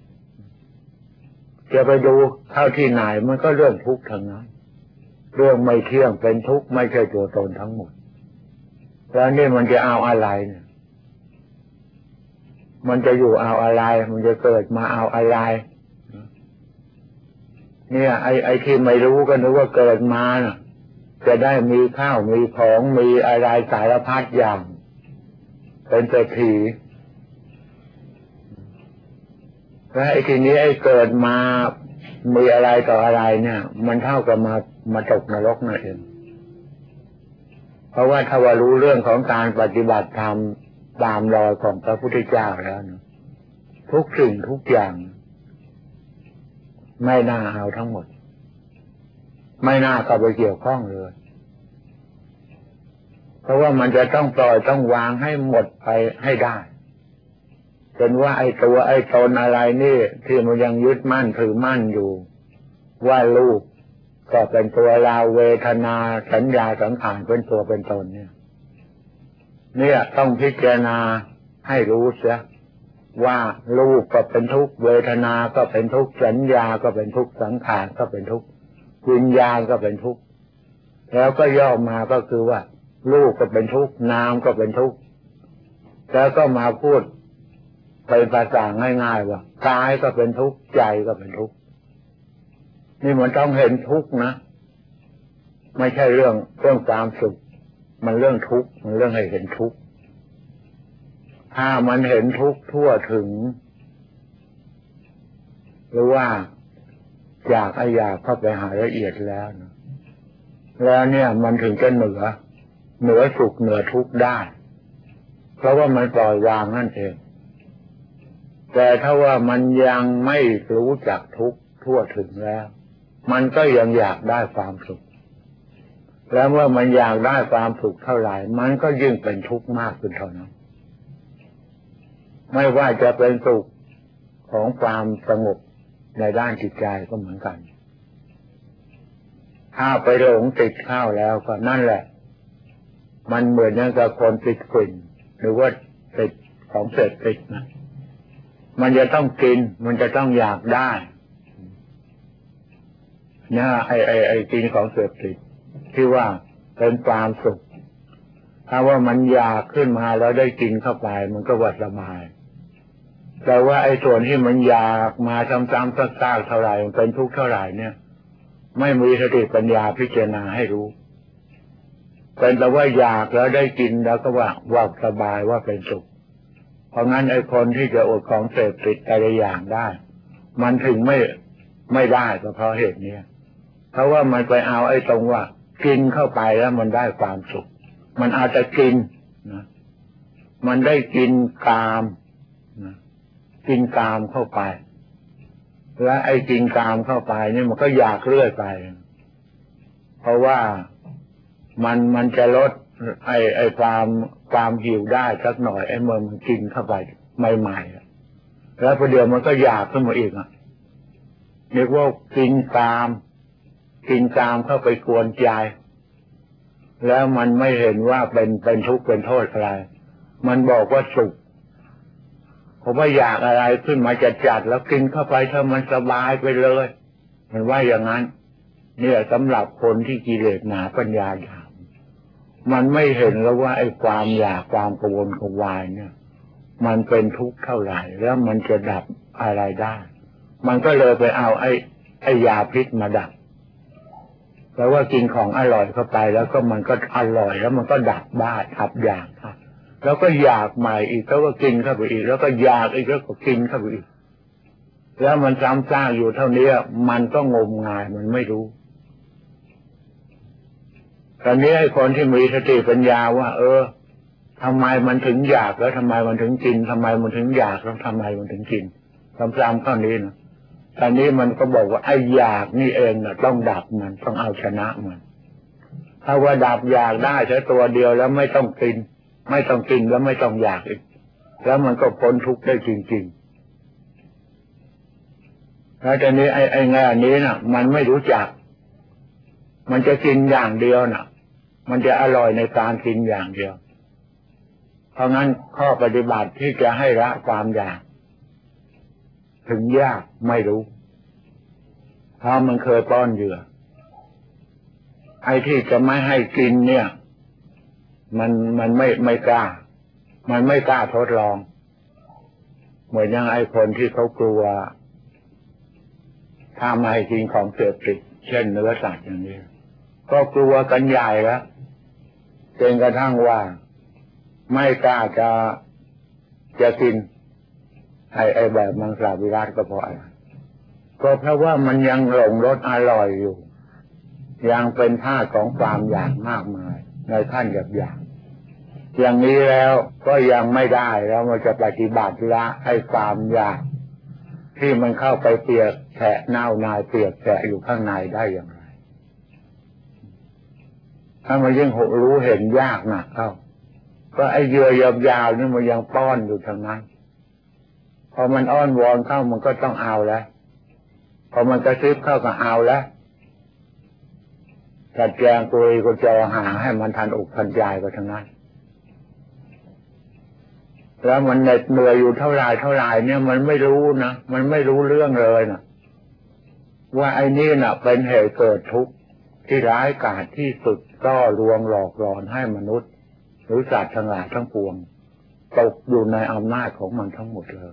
จะไปดูเข้าที่ไหนมันก็เรื่องทุกข์ทั้งนั้นเรื่องไม่เที่ยงเป็นทุกข์ไม่ใช่ตัวตนทั้งหมดแล้วนี่มันจะเอาอะไรเนี่ยมันจะอยู่เอาอะไรมันจะเกิดมาเอาอะไรเนี่ยไอ้ไอ้ที่ไม่รู้ก็นึกว่าเกิดมาน่ะจะได้มีข้าวมีของมีอะไรสารพัดอย่างเป็นเศรษฐีแล้วไอ้ทีนี้ไอ้เกิดมามีอะไรต่ออะไรเนี่ยมันเท่ากับมามาตกนรกนั่นเองเพราะว่าถ้าว่ารู้เรื่องของการปฏิบัติธรรมตามรอยของพระพุทธเจ้าแล้วนะทุกสิ่งทุกอย่างไม่น่าเอาทั้งหมดไม่น่าเข้าไปเกี่ยวข้องเลยเพราะว่ามันจะต้องปล่อยต้องวางให้หมดไปให้ได้เป็นว่าไอ้ตัวไอ้ตนอะไรนี่ที่มันยังยึดมั่นถือมั่นอยู่ว่ารูปก็เป็นตัวเราเวทนาสัญญาสังขารเป็นตัวเป็นตนเนี่ยเนี่ยต้องพิจารณาให้รู้เสียว่ารูปก็เป็นทุกข์เวทนาก็เป็นทุกข์สัญญาก็เป็นทุกข์สังขารก็เป็นทุกข์วิญญาณก็เป็นทุกข์แล้วก็ย่อมาก็คือว่ารูปก็เป็นทุกข์นามก็เป็นทุกข์แล้วก็มาพูดเป็นภาษาง่ายๆว่ากายก็เป็นทุกข์ใจก็เป็นทุกข์นี่มันต้องเห็นทุกข์นะไม่ใช่เรื่องเรื่องความสุขมันเรื่องทุกข์มันเรื่องให้เห็นทุกข์ถ้ามันเห็นทุกข์ทั่วถึงหรือว่าอยากไอ้อยากเข้าไปหาละเอียดแล้วนะแล้วเนี่ยมันถึงจะเหนือเหนือสุขเหนือทุกข์ได้เพราะว่ามันปล่อยวางนั่นเองแต่ถ้าว่ามันยังไม่รู้จักทุกข์ทั่วถึงแล้วมันก็ยังอยากได้ความสุขแล้วเมื่อมันอยากได้ความสุขเท่าไหร่มันก็ยิ่งเป็นทุกข์มากขึ้นเท่านั้นไม่ว่าจะเป็นสุขของความสงบในด้านจิตใจก็เหมือนกันถ้าไปหลงติดข้าวแล้วก็นั่นแหละมันเหมือนอย่างกับคนติดกลิ่นหรือว่าติดของเสพติดนะมันจะต้องกินมันจะต้องอยากได้นะไอไอไอกินของเสพติดที่ว่าเป็นความสุขถ้าว่ามันอยากขึ้นมาแล้วได้กินเข้าไปมันก็ว่าสบายแต่ว่าไอ้ส่วนที่มันอยากมาซ้ำๆซากๆเท่าไหร่มันเป็นทุกข์เท่าไหร่เนี่ยไม่มีสติปัญญาพิจารณาให้รู้เป็นแต่ว่าอยากแล้วได้กินแล้วก็ว่าว่าสบายว่าเป็นสุขเพราะงั้นไอ้คนที่จะอดของเสพติดแต่ละอย่างได้มันถึงไม่ไม่ได้ก็เพราะเหตุนี้เพราะว่ามันไปเอาไอ้ตรงว่ากินเข้าไปแล้วมันได้ความสุขมันอาจจะกินนะมันได้กินกามนะกินกามเข้าไปและไอ้กินกามเข้าไปนี่มันก็อยากเรื่อยไปเพราะว่ามันมันจะลดไอ้ไอ้ความความหิวได้สักหน่อยไอ้เมื่อมันกินเข้าไปใหม่ๆแล้วพอเดี๋ยวมันก็อยากขึ้นมาอีกอ่ะเรียกว่ากินกามกินกามเข้าไปกวนใจแล้วมันไม่เห็นว่าเป็นเป็นทุกข์เป็นโทษอะไรมันบอกว่าสุขผมว่าอยากอะไรขึ้นมาจะจัดแล้วกินเข้าไปถ้ามันสบายไปเลยมันว่าอย่างนั้นเนี่ยสำหรับคนที่กิเลสหนาปัญญาหยาบมันไม่เห็นแล้วว่าไอ้ความอยากความกระวนกระวายเนี่ยมันเป็นทุกข์เท่าไหร่แล้วมันจะดับอะไรได้มันก็เลยไปเอาไอ้ไอ้ยาพิษมาดับแต่ว่ากินของอร่อยเข้าไปแล้วก็มันก็อร่อยแล้วมันก็ดับได้ดับอยากครับแล้วก็อยากใหม่อีกแล้วก็กินเข้าไปอีกแล้วก็อยากอีกแล้วก็กินเข้าไปอีกแล้วมันซ้ำซากอยู่เท่านี้มันก็งมงายมันไม่รู้ตอนนี้ไอ้คนที่มีสติปัญญาว่าเออทำไมมันถึงอยากแล้วทำไมมันถึงกินทำไมมันถึงอยากแล้วทำไมมันถึงกินซ้ำๆเข้านี้นะอันนี้มันก็บอกว่าไอ้อยากนี่เองน่ะต้องดับมันต้องเอาชนะมันถ้าว่าดับอยากได้แค่ตัวเดียวแล้วไม่ต้องกินไม่ต้องกินแล้วไม่ต้องอยากอีกแล้วมันก็พ้นทุกข์ได้จริงๆแล้วทีนี้ไอ้ไอ้งานนี้น่ะมันไม่รู้จักมันจะกินอย่างเดียวน่ะมันจะอร่อยในการกินอย่างเดียวเพราะงั้นข้อปฏิบัติที่จะให้ละความอยากถึงยากไม่รู้เพราะมันเคยป้อนเหยื่อไอ้ที่จะไม่ให้กินเนี่ยมันมันไม่ไม่กล้ามันไม่กล้าทดลองเหมือนอย่างไอ้คนที่เขากลัวถ้าไม่ให้กินของเสพติดเช่นเนื้อสัตว์อย่างนี้ก็กลัวกันใหญ่แล้วจนกระทั่งว่าไม่กล้าจะจะกินไอ้ไอ้แบบมังสวิรัติก็เพราะอะไรก็เพราะว่ามันยังหลงรสอร่อยอยู่ยังเป็นท่าของความอยากมากมายในขั้นหยาบๆ อย่าง, อย่างนี้แล้วก็ยังไม่ได้แล้วมันจะปฏิบัติละไอ้ความอยากที่มันเข้าไปเปียกแฉะเน่านายเปียกแฉะอยู่ข้างในได้อย่างไรถ้ามันยิ่งรู้เห็นยากหนักเข้าก็ไอ้เหยื่อยาวๆนี่มันยังป้อนอยู่ทางนั้นพอมันอ้อนวอนเข้ามันก็ต้องเอาแล้วพอมันกระซิบเข้าก็เอาแล้วจัดแจงกุยกุจอหาให้มันทันอกทันใจก็ทั้งนั้นแล้วมันเหน็ดเหนื่อยอยู่เท่าไรเท่าไรเนี่ยมันไม่รู้นะมันไม่รู้เรื่องเลยนะว่าไอ้นี่น่ะเป็นเหตุเกิดทุกข์ที่ร้ายกาจที่สุดก็ลวงหลอกหลอนให้มนุษย์หรือสัตว์ทั้งหลายทั้งปวงตกอยู่ในอำนาจของมันทั้งหมดเลย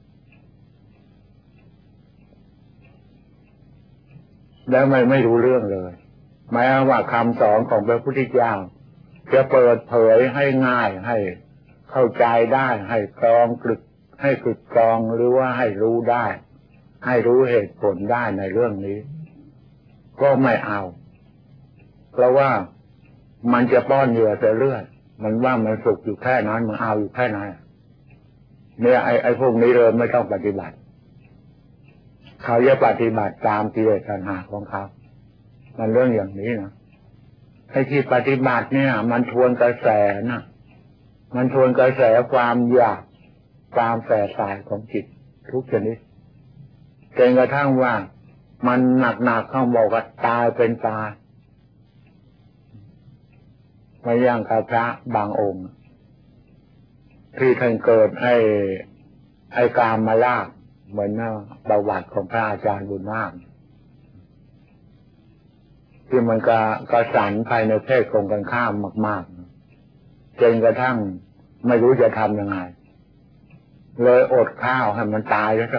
แล้วไม่ไม่รู้เรื่องเลยหมายว่าคำสอนของพระพุทธเจ้าจะเปิดเผยให้ง่ายให้เข้าใจได้ให้กรองกลึกให้กลึกกรองหรือว่าให้รู้ได้ให้รู้เหตุผลได้ในเรื่องนี้ก็ไม่เอาเพราะว่ามันจะป้อนเหยื่อแต่เรื่อยมันว่ามันสุขอยู่แค่นั้นมันเอาอยู่แค่นั้นเนี่ยไอ้ไอ้พวกนี้เลยไม่ต้องปฏิบัติเขาจะปฏิบัติตามกิเลสตัณหาของเขามันเรื่องอย่างนี้นะไอ้ที่ปฏิบัติเนี่ยมันทวนกระแสนะมันทวนกระแสความอยากความแสบสายของจิตทุกชนิดจนกระทั่งว่ามันหนักๆเข้าบอกว่าตายเป็นตายไม่อย่างกับพระบางองค์ที่ท่านเกิดไอ้ไอ้กามมาลาภเหมือนประวัติของพระอาจารย์บุญมากที่มันก็กระสันภายในเพศตรงกันข้ามมากๆจนกระทั่งไม่รู้จะทำยังไงเลยอดข้าวให้มันตายแล้วครับ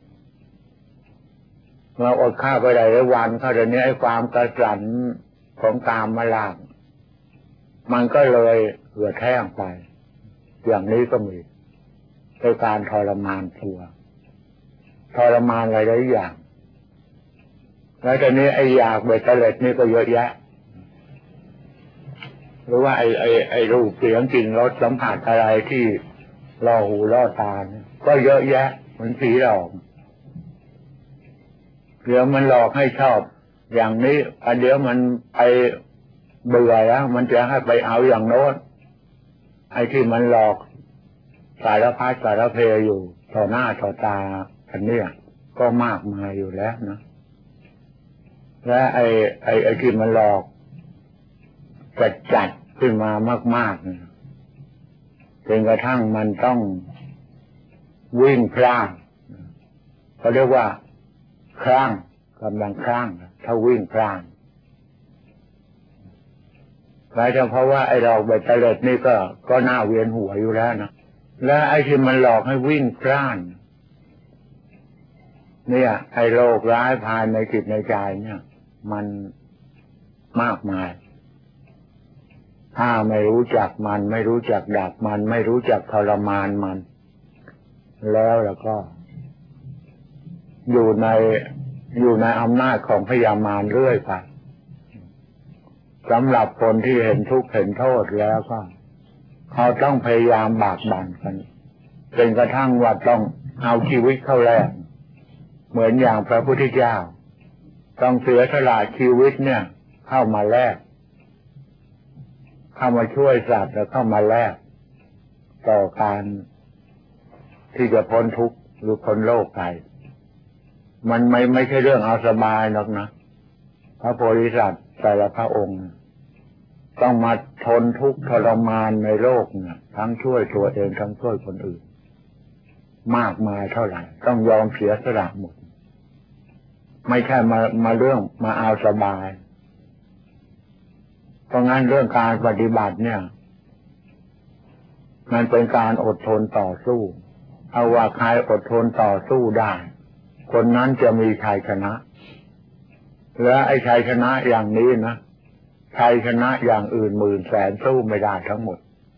เราอดข้าวไปได้หลายวันเขาเดี๋ยวนี้ไอ้ความกระสันของกามมาลาภมันก็เลยเหือดแห้งไปอย่างนี้ก็มีในการทรมานตัวทรมานอะไรหลายอย่างแล้วตอนนี้ไอ้อยากเบ็ดเตล็ดนี่ก็เยอะแยะหรือว่าไอ้ไอ้ไอ้รูปเสียงกลิ่นรสสัมผัสอะไรที่ล่อหูล่อตาก็เยอะแยะเหมือนผีหลอกเดี๋ยวมันหลอกให้ชอบอย่างนี้อันเดี๋ยวมันไปเบื่อแล้วมันจะให้ไปเอาอย่างโน้นไอ้ที่มันหลอกสารพัดสารเพอยู่ต่อหน้าต่อตาอันนี้ก็มากมายอยู่แล้วนะและไอ้ไอ้ไอ้ที่มันหลอกจัดจัดขึ้นมามากๆเนี่ยจนกระทั่งมันต้องวิ่งพล่างเขาเรียกว่าคลั่งกำลังคลั่งถ้าวิ่งพล่างหมายถึงเพราะว่าไอ้ดอกเบ็ดเตล็ดนี่ก็ก็น่าเวียนหัวอยู่แล้วนะและไอ้ที่มันหลอกให้วิ่งพล่านเนี่ยไอ้โรคร้ายภายในจิตในใจเนี่ยมันมากมายถ้าไม่รู้จักมันไม่รู้จักดับมันไม่รู้จักทรมานมันแล้วแล้วก็อยู่ในอยู่ในอำนาจของพยามารเรื่อยไปสำหรับคนที่เห็นทุกข์เห็นโทษแล้วก็เขาต้องพยายามบากบั่นกันจนกระทั่งว่าต้องเอาชีวิตเข้าแลกเหมือนอย่างพระพุทธเจ้าต้องเสียสละชีวิตเนี่ยเข้ามาแลกเข้ามาช่วยสัตว์แล้วเข้ามาแลกต่อการที่จะพ้นทุกข์หรือพ้นโลกไปมันไม่ไม่ใช่เรื่องเอาสบายหรอกนะพระโพธิสัตว์แต่ละพระองค์ต้องมาทนทุกข์ทรมานในโลกเนี่ยทั้งช่วยตัวเองทั้งช่วยคนอื่นมากมายเท่าไหร่ต้องยอมเสียสละหมดไม่ใช่มามาเรื่องมาเอาสบายเพราะงั้นเรื่องการปฏิบัติเนี่ยมันเป็นการอดทนต่อสู้เอาว่าใครอดทนต่อสู้ได้คนนั้นจะมีชัยชนะและไอ้ชัยชนะอย่างนี้นะชัยชนะอย่างอื่นหมื่นแสนสู้ไม่ได้ทั้งหมด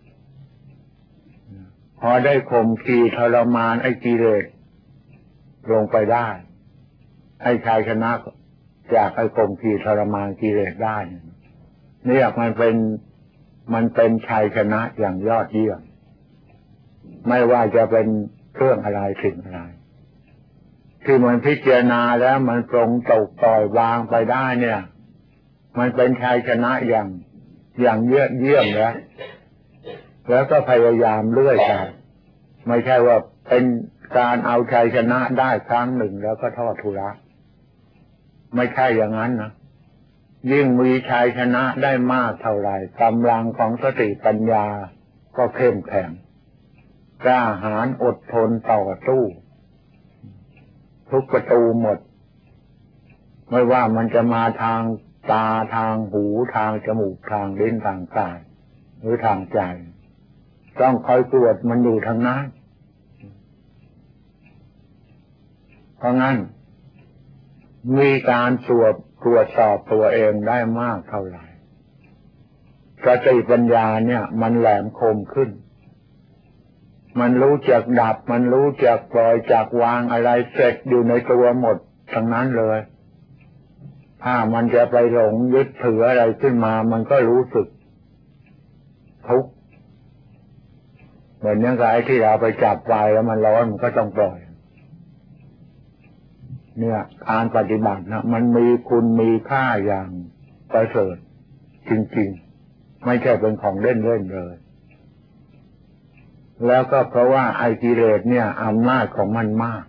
พอได้ข่มขีทรมานไอ้กิเลสลงไปได้ไอ้ชัยชนะจากไอ้ข่มขีทรมานกิเลสได้เนี่ยมันเป็นมันเป็นชัยชนะอย่างยอดเยี่ยมไม่ว่าจะเป็นเรื่องอะไรสิ่งอะไรที่มันพิจารณาแล้วมันปรงตกปล่อยวางไปได้เนี่ยมันเป็นชัยชนะอย่างอย่างเยี่ยมเยี่ยมแล้วแล้วก็พยายามเรื่อยไปไม่ใช่ว่าเป็นการเอาชัยชนะได้ครั้งหนึ่งแล้วก็ทอดทุระไม่ใช่อย่างนั้นนะยิ่งมีชัยชนะได้มากเท่าไหร่กำลังของสติปัญญาก็เข้มแข็งกล้าหาญอดทนต่อสู้ทุกประตูหมดไม่ว่ามันจะมาทางตาทางหูทางจมูกทางลิ้นทางกายหรือทางใจต้องคอยตรวจมันอยู่ทางนั้นเพราะงั้นมีการตรวจตรวจสอบตัวเองได้มากเท่าไหร่สติปัญญาเนี่ยมันแหลมคมขึ้นมันรู้จักดับมันรู้จักปล่อยจักวางอะไรเสร็จอยู่ในตัวหมดทั้งนั้นเลยถ้ามันจะไปหลงยึดถืออะไรขึ้นมามันก็รู้สึกทุกข์เหมือนอย่างไรที่เราไปจับไฟแล้วมันร้อนมันก็ต้องปล่อยเนี่ยการปฏิบัตินะมันมีคุณมีค่าอย่างประเสริฐจริงๆไม่ใช่เป็นของเล่นๆเลยแล้วก็เพราะว่าไอ้กิเลสเนี่ยอำนาจของมันมาก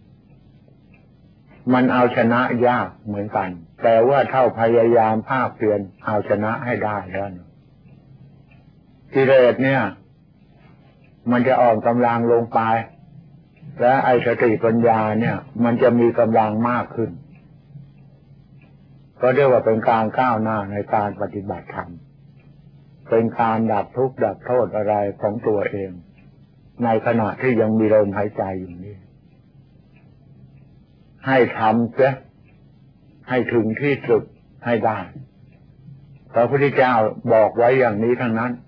มันเอาชนะยากเหมือนกันแต่ว่าเท่าพยายามภาคเพียรเอาชนะให้ได้แล้วกิเลสเนี่ยมันจะอ่อนกำลังลงไปและไอ้สติปัญญาเนี่ยมันจะมีกำลังมากขึ้นก็เรียกว่าเป็นการก้าวหน้าในการปฏิบัติธรรมเป็นการดับทุกข์ดับโทษอะไรของตัวเองในขณะที่ยังมีลมหายใจอยู่นี้ให้ทำเสียให้ถึงที่สุดให้ได้พระพุทธเจ้าบอกไว้อย่างนี้ทั้งนั้น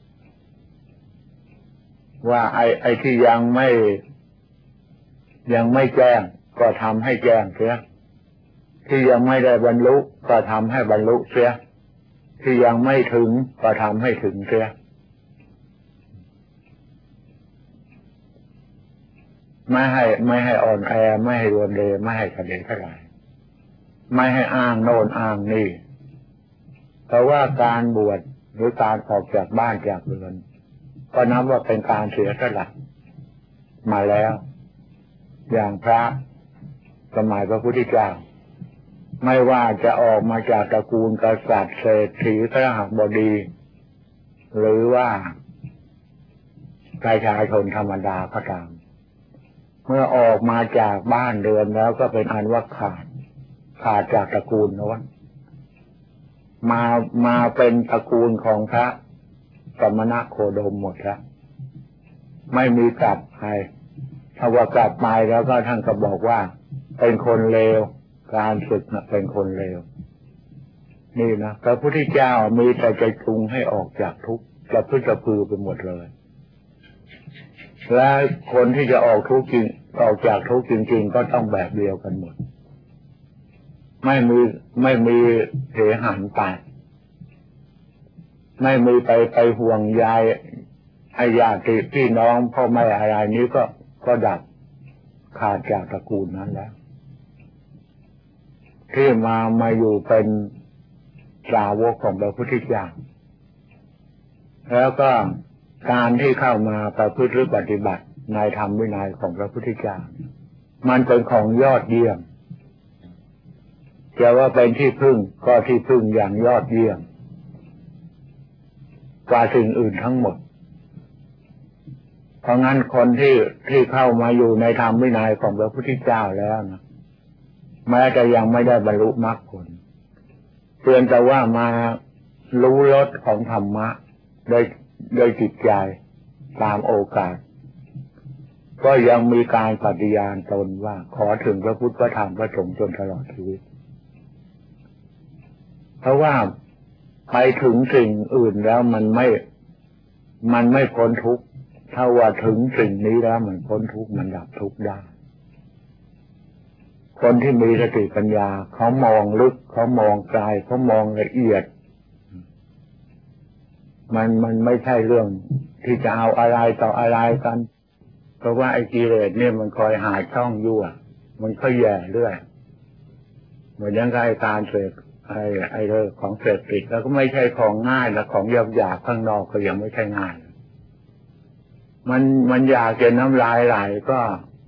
ว่าไอ้ไอ้ที่ยังไม่ยังไม่แจ้งก็ทำให้แจ้งเสียที่ยังไม่ได้บรรลุก็ทำให้บรรลุเสียที่ยังไม่ถึงก็ทำให้ถึงเสียไม่ให้ไม่ให้อ่อนแอไม่ให้รวนเรไม่ให้กระเดะกระดายไม่ให้อ้างโน่นอ้างนี่เพราะว่าการบวชหรือการออกจากบ้านจากเรือนก็นับว่าเป็นการเสียสละมาแล้วอย่างพระสมัยพระพุทธเจ้าไม่ว่าจะออกมาจากตระกูลกษัตริย์เศรษฐีพระหบดีหรือว่าประชาชนธรรมดาก็ตามเมื่อออกมาจากบ้านเรือนแล้วก็เป็นอันว่าขาดขาดจากตระกูลโน้นมามาเป็นตระกูลของพระสมณโคดมหมดแล้วไม่มีกลับใครถ้าว่ากลับมาแล้วก็ท่านก็บอกว่าเป็นคนเลวการศึกนะเป็นคนเลวนี่นะพระพุทธเจ้ามีแต่ใจจูงให้ออกจากทุกข์กระพือกระพือไปหมดเลยและคนที่จะออกทุกข์จริงออกจากทุกข์จริงๆก็ต้องแบบเดียวกันหมดไม่มีไม่มีเหหันไปไม่มีไปไปห่วงใยให้ญาติพี่น้องพ่อแม่อะไรนี้ก็ก็ดับขาดจากตระกูลนั้นแล้วที่มามาอยู่เป็นสาวกของพระพุทธเจ้าแล้วก็การที่เข้ามาประพฤติปฏิบัติในธรรมวินัยของพระพุทธเจ้ามันเป็นของยอดเยี่ยมจะว่าเป็นที่พึ่งก็ที่พึ่งอย่างยอดเยี่ยมกว่าสิ่งอื่นทั้งหมดเพราะงั้นคนที่ที่เข้ามาอยู่ในธรรมวินัยของพระพุทธเจ้าแล้วนะแม้จะยังไม่ได้บรรลุมรรคผลเพียงแต่ว่ามารู้รสของธรรมะโดยโดยจิตใจตามโอกาสก็ยังมีการปฏิญาณตนว่าขอถึงพระพุทธพระธรรมพระสงฆ์จนตลอดชีวิตเพราะว่าไปถึงสิ่งอื่นแล้วมันไม่มันไม่พ้นทุกข์ถ้าว่าถึงสิ่งนี้แล้วมันพ้นทุกข์มันดับทุกข์ได้คนที่มีสติปัญญาเขามองลึกเขามองไกลเขามองละเอียดมันมันไม่ใช่เรื่องที่จะเอาอะไรต่ออะไรกันเพราะว่าไอ้กิเลสเนี่ยมันคอยหาช่องยั่วมันค่อยแย่เรื่อยเหมือนอย่างไอ้การเสพไอ้ไอ้เรื่องของเสพติดแล้วก็ไม่ใช่ของง่ายและของหยาบหยาบข้างนอกก็ยังไม่ใช่ง่ายมันมันอยากจะน้ำลายไหลก็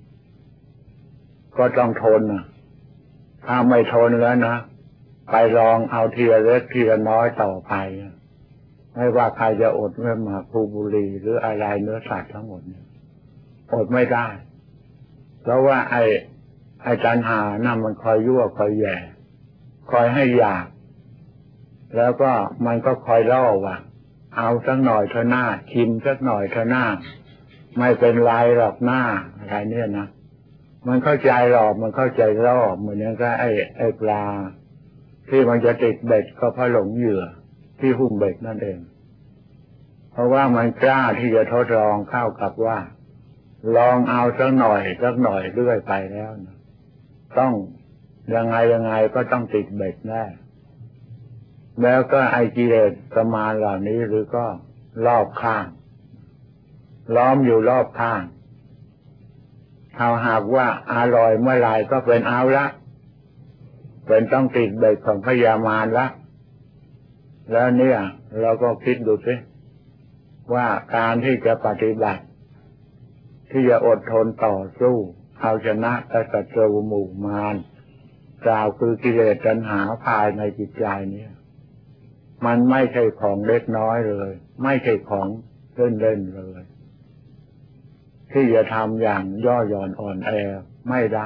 ก็ต้องทนนะถ้าไม่ทนแล้วนะไปลองเอาทีละเล็กทีละน้อยต่อไปไม่ว่าใครจะอดไม่มาภูบุหรี่หรืออะไรเนื้อสัตว์ทั้งหมดเนี่ยอดไม่ได้เพราะว่าไอ้ไอ้ตัณหานั่นมันคอยยั่วคอยแย่คอยให้อยากแล้วก็มันก็คอยล่อว่าเอาสักหน่อยเถอะหน้าชิมสักหน่อยเถอะหน้าไม่เป็นไรหรอกหน้าอะไรเนี่ยนะมันเข้าใจหรอกมันเข้าใจล่อเหมือนอย่างกับไอ้ไอ้ปลาที่มันจะติดเบ็ดก็เพราะหลงเหยื่อที่หุ้มเบ็ดนั่นเองเพราะว่ามันกล้าที่จะทดลองเข้ากับว่าลองเอาสักหน่อยสักหน่อยเรื่อยไปแล้วนะต้องยังไงยังไงก็ต้องติดเบ็ดแน่แล้วก็ไอ้กิเลสประมาณเหล่านี้หรือก็รอบข้างล้อมอยู่รอบข้างถ้าหากว่าอร่อยเมื่อไรก็เป็นเอาละเป็นต้องติดเบ็ดของพยามารละแล้วเนี่ยเราก็คิดดูสิว่าการที่จะปฏิบัติที่จะอดทนต่อสู้เอาชนะศัตรูหมู่มารกล่าวคือกิเลสตัณหาภายในจิตใจเนี่ยมันไม่ใช่ของเล็กน้อยเลยไม่ใช่ของเล่นๆเลยที่จะทำอย่างย่อหย่อนอ่อนแอไม่ได้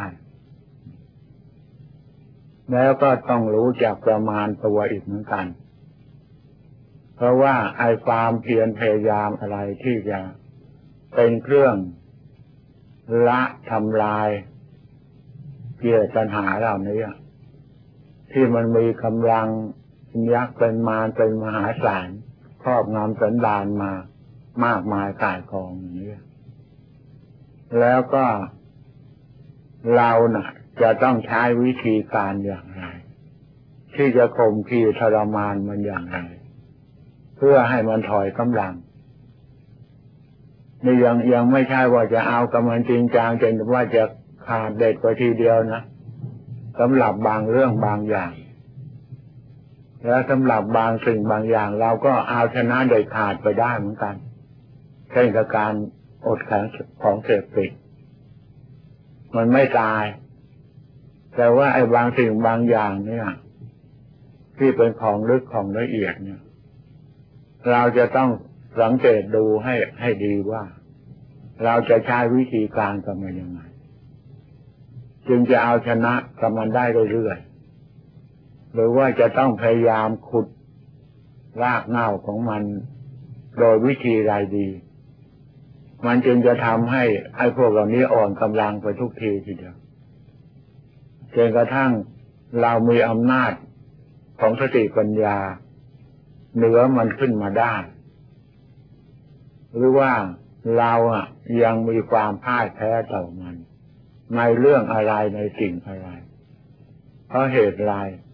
แล้วก็ต้องรู้จักประมาณตัวอีกเหมือนกันเพราะว่าไอ้ความเพียรพยายามอะไรที่จะเป็นเครื่องละทำลายกิเลสตัณหาเหล่านี้ที่มันมีกำลังยักษ์เป็นมารเป็นมหาศาลครอบงำสันดานมามากมายก่ายกองอย่างนี้แล้วก็เราน่ะจะต้องใช้วิธีการอย่างไรที่จะข่มขีทรมานมันอย่างไรเพื่อให้มันถอยกำลังนี่ยังยังไม่ใช่ว่าจะเอากับมันจริงจังจนว่าจะขาดเด็ดไปทีเดียวนะสำหรับบางเรื่องบางอย่างและสำหรับบางสิ่งบางอย่างเราก็เอาชนะโดยขาดไปได้เหมือนกันเช่นกับการอดขังของเสพติดมันไม่ตายแต่ว่าไอ้บางสิ่งบางอย่างเนี่ยที่เป็นของลึกของละเอียดเนี่ยเราจะต้องสังเกตดูให้ให้ดีว่าเราจะใช้วิธีการกับมันยังไงจึงจะเอาชนะกับมันได้เรื่อยๆหรือว่าจะต้องพยายามขุดรากเหง้าของมันโดยวิธีใดดีมันจึงจะทำให้ไอ้พวกเหล่านี้อ่อนกำลังไปทุกทีทีเดียวจนกระทั่งเรามีอำนาจของสติปัญญาเหนือมันขึ้นมาได้หรือว่าเราอ่ะยังมีความพ่ายแพ้ต่อมันในเรื่องอะไรในสิ่งอะไรเพราะเหตุไร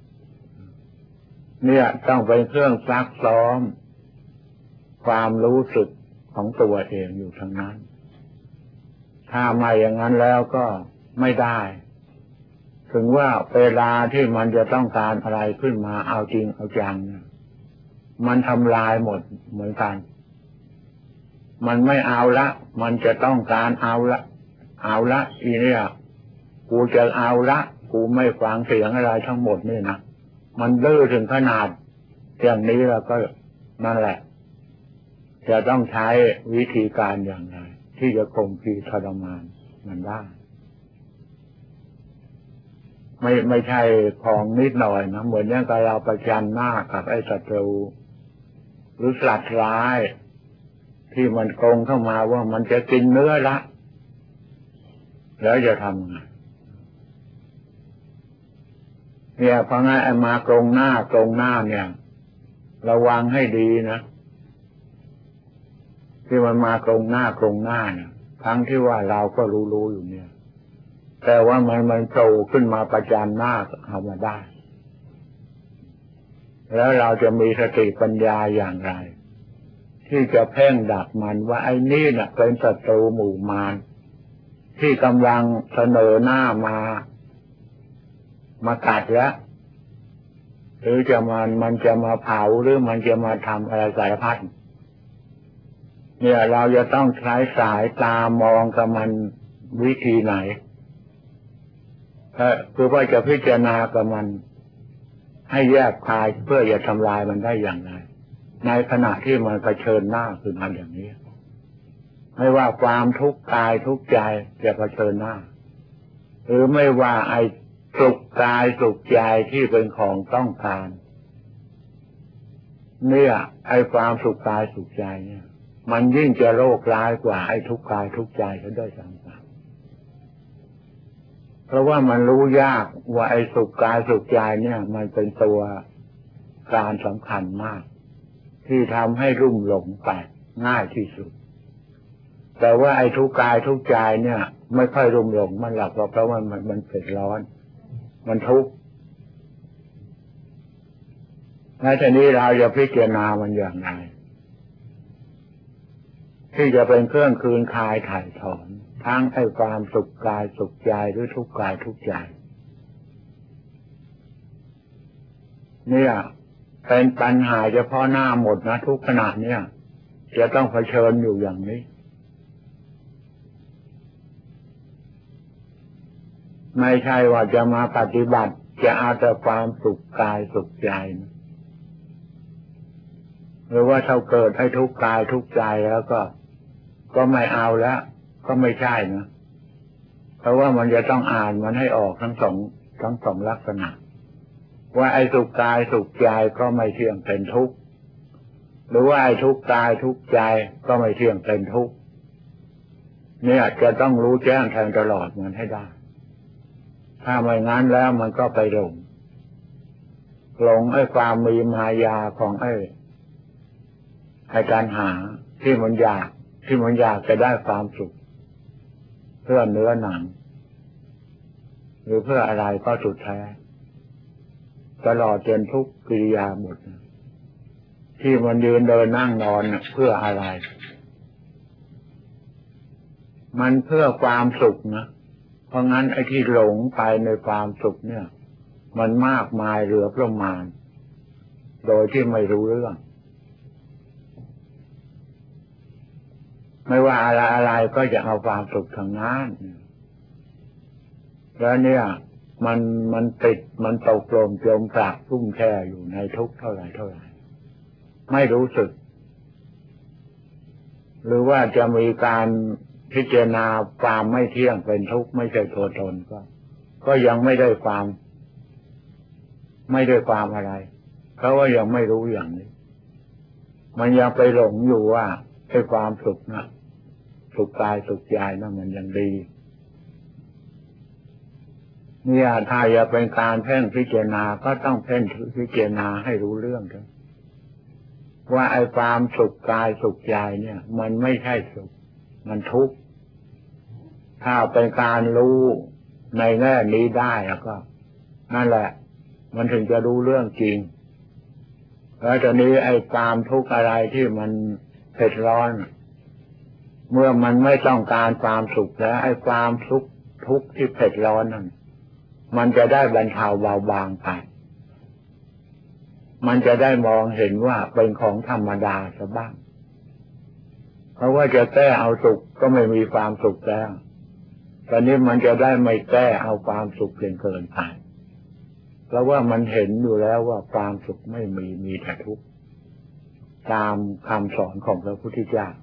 เนี่ยต้องเป็นเครื่องซักซ้อมความรู้สึกของตัวเองอยู่ทั้งนั้นถ้าไม่อย่างนั้นแล้วก็ไม่ได้ถึงว่าเวลาที่มันจะต้องการอะไรขึ้นมาเอาจริงเอาจังเนี่ยมันทำลายหมดเหมือนกันมันไม่เอาละมันจะต้องการเอาละเอาละอีเนี่ยกูจะเอาละกูไม่ฟังเสียงอะไรทั้งหมดนี่นะมันดื้อถึงขนาดอย่างนี้แล้วก็นั่นแหละจะต้องใช้วิธีการอย่างไรที่จะข่มขีทรมานมันได้ไม่ไม่ใช่ของนิดหน่อยนะเหมือนอย่างกับเราประจันหน้ากับไอ้ศัตรูหรือสัตว์ร้ายที่มันโกงเข้ามาว่ามันจะกินเนื้อละแล้วจะทำไงเนี่ยพอไงไอ้มาโกงหน้าโกงหน้าเนี่ยระวังให้ดีนะที่มันมาโกงหน้าโกงหน้าเนี่ยทั้งที่ว่าเราก็รู้ๆอยู่เนี่ยแต่ว่ามันมันโผล่ขึ้นมาประจานหน้าเอามาได้แล้วเราจะมีสติปัญญาอย่างไรที่จะเพ่งดักมันว่าไอ้นี่น่ะเป็นศัตรูหมู่มารที่กำลังเสนอหน้ามามากัดแล้วหรือจะมันมันจะมาเผาหรือมันจะมาทำอะไรสารพัดเนี่ยเราจะต้องใช้สายตามองกับมันวิธีไหนคือว่าจะพิจารณากับมันให้แยกคายเพื่อจะทำลายมันได้อย่างไรในขณะที่มันเผชิญหน้าคือมันอย่างนี้ไม่ว่าความทุกข์กายทุกข์ใจจะเผชิญหน้าหรือไม่ว่าไอ้สุขกายสุขใจที่เป็นของต้องการเนี่ยไอ้ความสุขกายสุขใจเนี่ยมันยิ่งจะโรคร้ายกว่าไอ้ทุกข์กายทุกข์ใจซะด้วยซ้ำไปเพราะว่ามันรู้ยากว่าไอ้สุขกายสุขใจเนี่ยมันเป็นตัวการสำคัญมากที่ทำให้รุ่มหลงไปง่ายที่สุดแต่ว่าไอ้ทุกข์กายทุกข์ใจเนี่ยไม่ค่อยรุ่มหลงมันหลักเพราะว่ามันมันเผ็ดร้อนมันทุกข์ในทีนี้เราจะพิจารณามันอย่างไรที่จะเป็นเครื่องคืนคลายถ่ายถอนทั้งไอ้ความสุขกายสุขใจหรือทุกข์กายทุกข์ใจเนี่ยเป็นปัญหาเฉพาะหน้าหมดนะทุกขณะเนี่ยจะต้องเผชิญอยู่อย่างนี้ไม่ใช่ว่าจะมาปฏิบัติจะเอาแต่ความสุขกายสุขใจนะหรือว่าถ้าเกิดให้ทุกข์กายทุกข์ใจแล้วก็ก็ไม่เอาแล้วก็ไม่ใช่นะเพราะว่ามันจะต้องอ่านมันให้ออกทั้งสองทั้งสองลักษณะว่าไอ้สุขกายสุขใจก็ไม่เที่ยงเป็นทุกข์หรือว่าไอ้ทุกข์กายทุกข์ใจก็ไม่เที่ยงเป็นทุกข์เนี่ยจะต้องรู้แจ้งแทงตลอดมันให้ได้ถ้าไม่งั้นแล้วมันก็ไปหลงหลงไอ้ความมีมายาของไอ้ไอ้การหาที่มันอยากที่มันอยากจะได้ความสุขเพื่อเนื้อหนังหรือเพื่ออะไรก็สุดแท้ตลอดจนทุกกิริยาหมดที่มันยืนเดินนั่งนอนเพื่ออะไรมันเพื่อความสุขนะเพราะงั้นไอ้ที่หลงไปในความสุขเนี่ยมันมากมายเหลือประมาณโดยที่ไม่รู้เรื่องไม่ว่าอะไรอะไรก็จะเอาความสุขทางนั้นแล้วเนี่ยมันมันติดมันตกลมจมปลักทุ่มแช่อยู่ในทุกข์เท่าไหร่เท่าไหร่ไม่รู้สึกหรือว่าจะมีการพิจารณาความไม่เที่ยงเป็นทุกข์ไม่ใช่ตัวตนก็ก็ยังไม่ได้ความไม่ได้ความอะไรเพราะว่ายังไม่รู้อย่างนี้มันยังไปหลงอยู่ว่าไอ้ความสุขนะสุขกายสุขใจนะมันยังดีเนี่ยถ้าอยากเป็นการเพ่งพิจารณาก็ต้องเพ่งพิจารณาให้รู้เรื่องด้วยว่าไอ้ความสุขกายสุขใจเนี่ยมันไม่ใช่สุขมันทุกข์ถ้าเป็นการรู้ในแง่นี้ได้แล้วก็นั่นแหละมันถึงจะรู้เรื่องจริงแล้วตอนนี้ไอ้ความทุกข์อะไรที่มันเผ็ดร้อนเมื่อมันไม่ต้องการความสุขแล้วไอ้ความทุกข์ทุกข์ที่เผ็ดร้อนนั่นมันจะได้บรรเทาเบาบางไปมันจะได้มองเห็นว่าเป็นของธรรมดาซะบ้างเพราะว่าจะแก้เอาสุขก็ไม่มีความสุขแล้วตอนนี้มันจะได้ไม่แก้เอาความสุขเกินเกินไปเพราะว่ามันเห็นอยู่แล้วว่าความสุขไม่มีมีแต่ทุกข์ตามคำสอนของพระพุทธเจ้า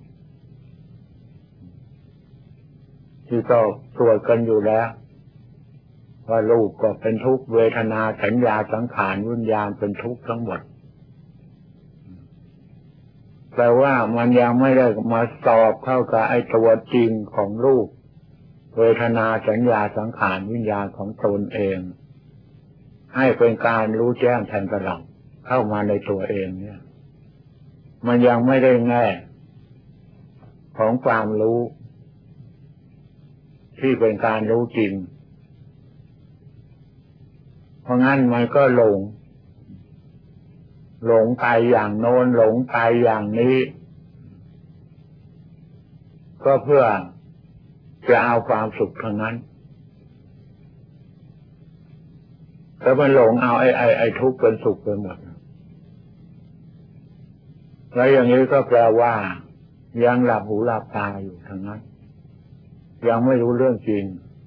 ที่ก็ตรวจกันอยู่แล้วว่ารูปก็เป็นทุกข์เวทนาสัญญาสังขารวิญญาณเป็นทุกข์ทั้งหมดแต่ว่ามันยังไม่ได้มาสอบเข้ากับไอ้ตัวจริงของรูปเวทนาสัญญาสังขารวิญญาณของตนเองให้เป็นการรู้แจ้งแทงตลอดเข้ามาในตัวเองเนี่ยมันยังไม่ได้แง่ของความรู้ที่เป็นการรู้จริงเพราะงั้นมันก็หลงหลงไปอย่างโน้นหลงไปอย่างนี้ก็เพื่อจะเอาความสุขทั้งนั้นแต่มันหลงเอาไอ้ไอ้ไอ้ทุกข์เป็นสุขไปหมดแล้วอย่างนี้ก็แปลว่ายังหลับหูหลับตาอยู่ทั้งนั้นยังไม่รู้เรื่องจริง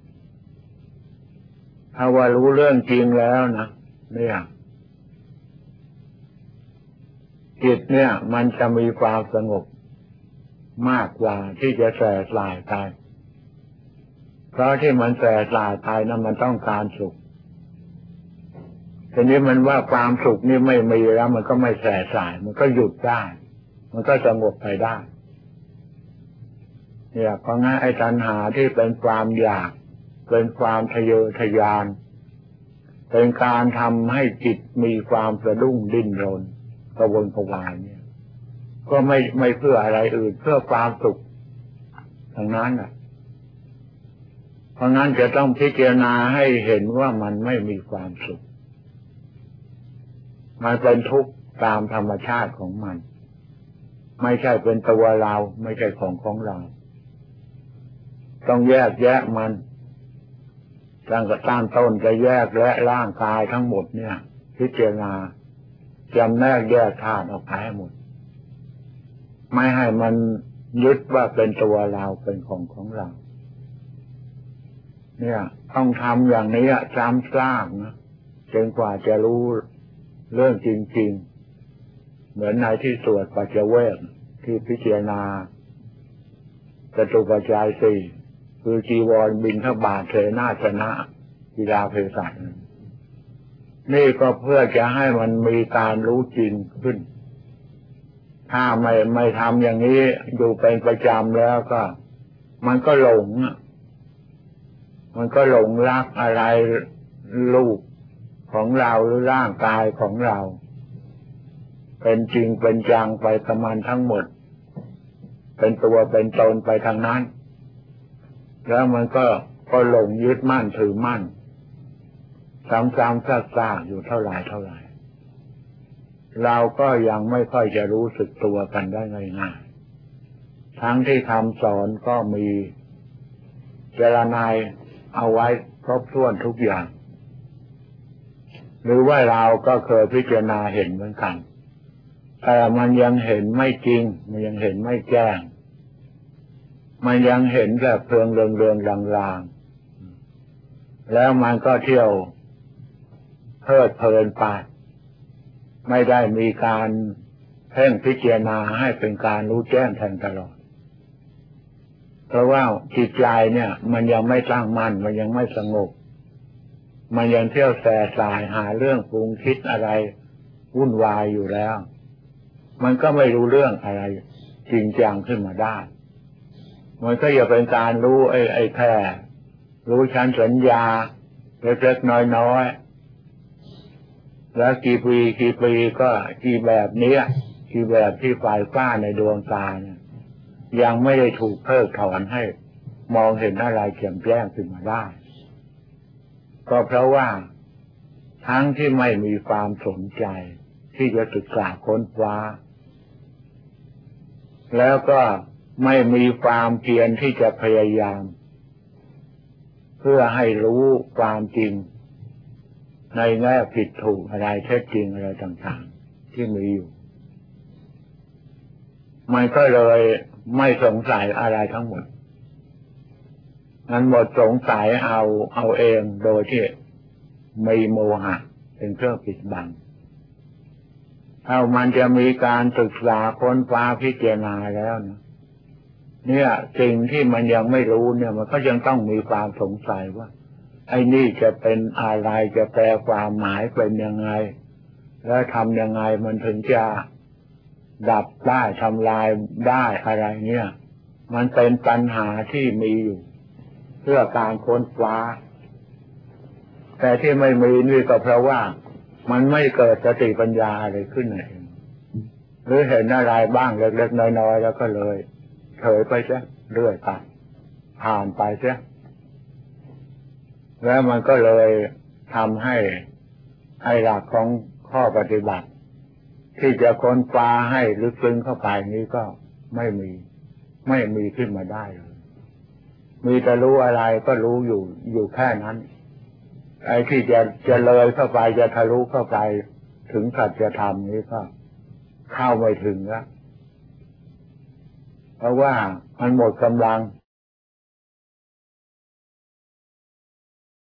ถ้าว่ารู้เรื่องจริงแล้วนะเนี่ยจิตเนี่ยมันจะมีความสงบมากกว่าที่จะแสสลายไปเพราะที่มันแสสลายไปนั้นมันต้องการสุขทีนี้มันว่าความสุขนี่ไม่มีแล้วมันก็ไม่แสสลายมันก็หยุดได้มันก็สงบไปได้เนี่ยเพราะงั้นไอ้ตัณหาที่เป็นความอยากเป็นความทะเยอทะยานเป็นการทำให้จิตมีความสะดุ้งดิ้นรนกระวนกระวายเนี่ยก็ไม่ไม่เพื่ออะไรอื่นเพื่อความสุขทั้งนั้นน่ะเพราะงั้นจะต้องพิจารณาให้เห็นว่ามันไม่มีความสุขมันเป็นทุกข์ตามธรรมชาติของมันไม่ใช่เป็นตัวเราไม่ใช่ของของเราต้องแยกแยะมันตั้งแต่ตั้งต้นจะแยกและร่างกายทั้งหมดเนี่ยพิจารณาจำแนกแยกธาตุออกไปให้หมดไม่ให้มันยึดว่าเป็นตัวเราเป็นของของเราเนี่ยต้องทำอย่างนี้จำสร้างนะจนกว่าจะรู้เรื่องจริงๆเหมือนในที่สวดปัจเจเวกที่พิจารณาจตุปัจจัยสี่คือจีวรบิณฑบาตเสนาสนะกีฬาเภสัชนี่ก็เพื่อจะให้มันมีการรู้จริงขึ้นถ้าไม่ไม่ทำอย่างนี้อยู่เป็นประจำแล้วก็มันก็หลงมันก็หลงรักอะไรลูกของเราหรือร่างกายของเราเป็นจริงเป็นจังไปกับมันทั้งหมดเป็นตัวเป็นตนไปทางนั้นแล้วมันก็ก็หลงยึดมั่นถือมั่นซ้ำๆซากๆอยู่เท่าไหร่เท่าไหร่เราก็ยังไม่ค่อยจะรู้สึกตัวกันได้ง่ายๆทั้งที่คำสอนก็มีเจรนายเอาไว้ครบถ้วนทุกอย่างหรือว่าเราก็เคยพิจารณาเห็นเหมือนกันแต่มันยังเห็นไม่จริงมันยังเห็นไม่แจ้งมันยังเห็นแบบเพลิงเรืองเรืองลางๆแล้วมันก็เที่ยวเพลิดเพลินไปไม่ได้มีการเพ่งพิจารณาให้เป็นการรู้แจ้งแทงตลอดเพราะว่าจิตใจเนี่ยมันยังไม่ตั้งมั่นมันยังไม่สงบมันยังเที่ยวแสสายหาเรื่องปรุงคิดอะไรวุ่นวายอยู่แล้วมันก็ไม่รู้เรื่องอะไรจริงจังขึ้นมาได้มันก็อย่าเป็นการรู้ไอ้ไอ้แค่รู้ชั้นสัญญาเล็กๆน้อยๆแล้วกี่ปีกี่ปีก็กี่แบบนี้กี่แบบที่ไฟฟ้าในดวงตาเนี่ยยังไม่ได้ถูกเพิกถอนให้มองเห็นอะไรแจ่มแจ้งขึ้นมาได้ก็เพราะว่าทั้งที่ไม่มีความสนใจที่จะศึกษาค้นคว้าแล้วก็ไม่มีความเพียรที่จะพยายามเพื่อให้รู้ความจริงในแง่ผิดถูกอะไรเท็จจริงอะไรต่างๆที่มีอยู่มันก็เลยไม่สงสัยอะไรทั้งหมดมันหมดสงสัยเอาเอาเองโดยที่มีโมหะเป็นเครื่องปิดบังถ้ามันจะมีการศึกษาค้นคว้าพิจารณาแล้วนะเนี่ยสิ่งที่มันยังไม่รู้เนี่ยมันก็ยังต้องมีความสงสัยว่าไอ้นี่จะเป็นอะไรจะแปลความหมายเป็นยังไงแล้วทำยังไงมันถึงจะดับได้ทำลายได้อะไรเนี่ยมันเป็นปัญหาที่มีอยู่เพื่อการค้นคว้าแต่ที่ไม่มีนี่ก็เพราะว่ามันไม่เกิดสติปัญญาอะไรขึ้นเองหรือเห็นอะไรบ้างเล็กๆน้อยๆแล้วก็เลยเฉยไปซะเรื่อยไปผ่านไปซะแล้วมันก็เลยทำให้ไอ้หลักของข้อปฏิบัติที่จะค้นคว้าให้ลึกซึ้งเข้าไปนี้ก็ไม่มีไม่มีขึ้นมาได้เลยมีแต่รู้อะไรก็รู้อยู่อยู่แค่นั้นไอ้ที่จะจะเลยเข้าไปจะทะลุเข้าไปถึงสัจธรรมนี้ก็เข้าไม่ถึงแล้วเพราะว่ามันหมดกำลัง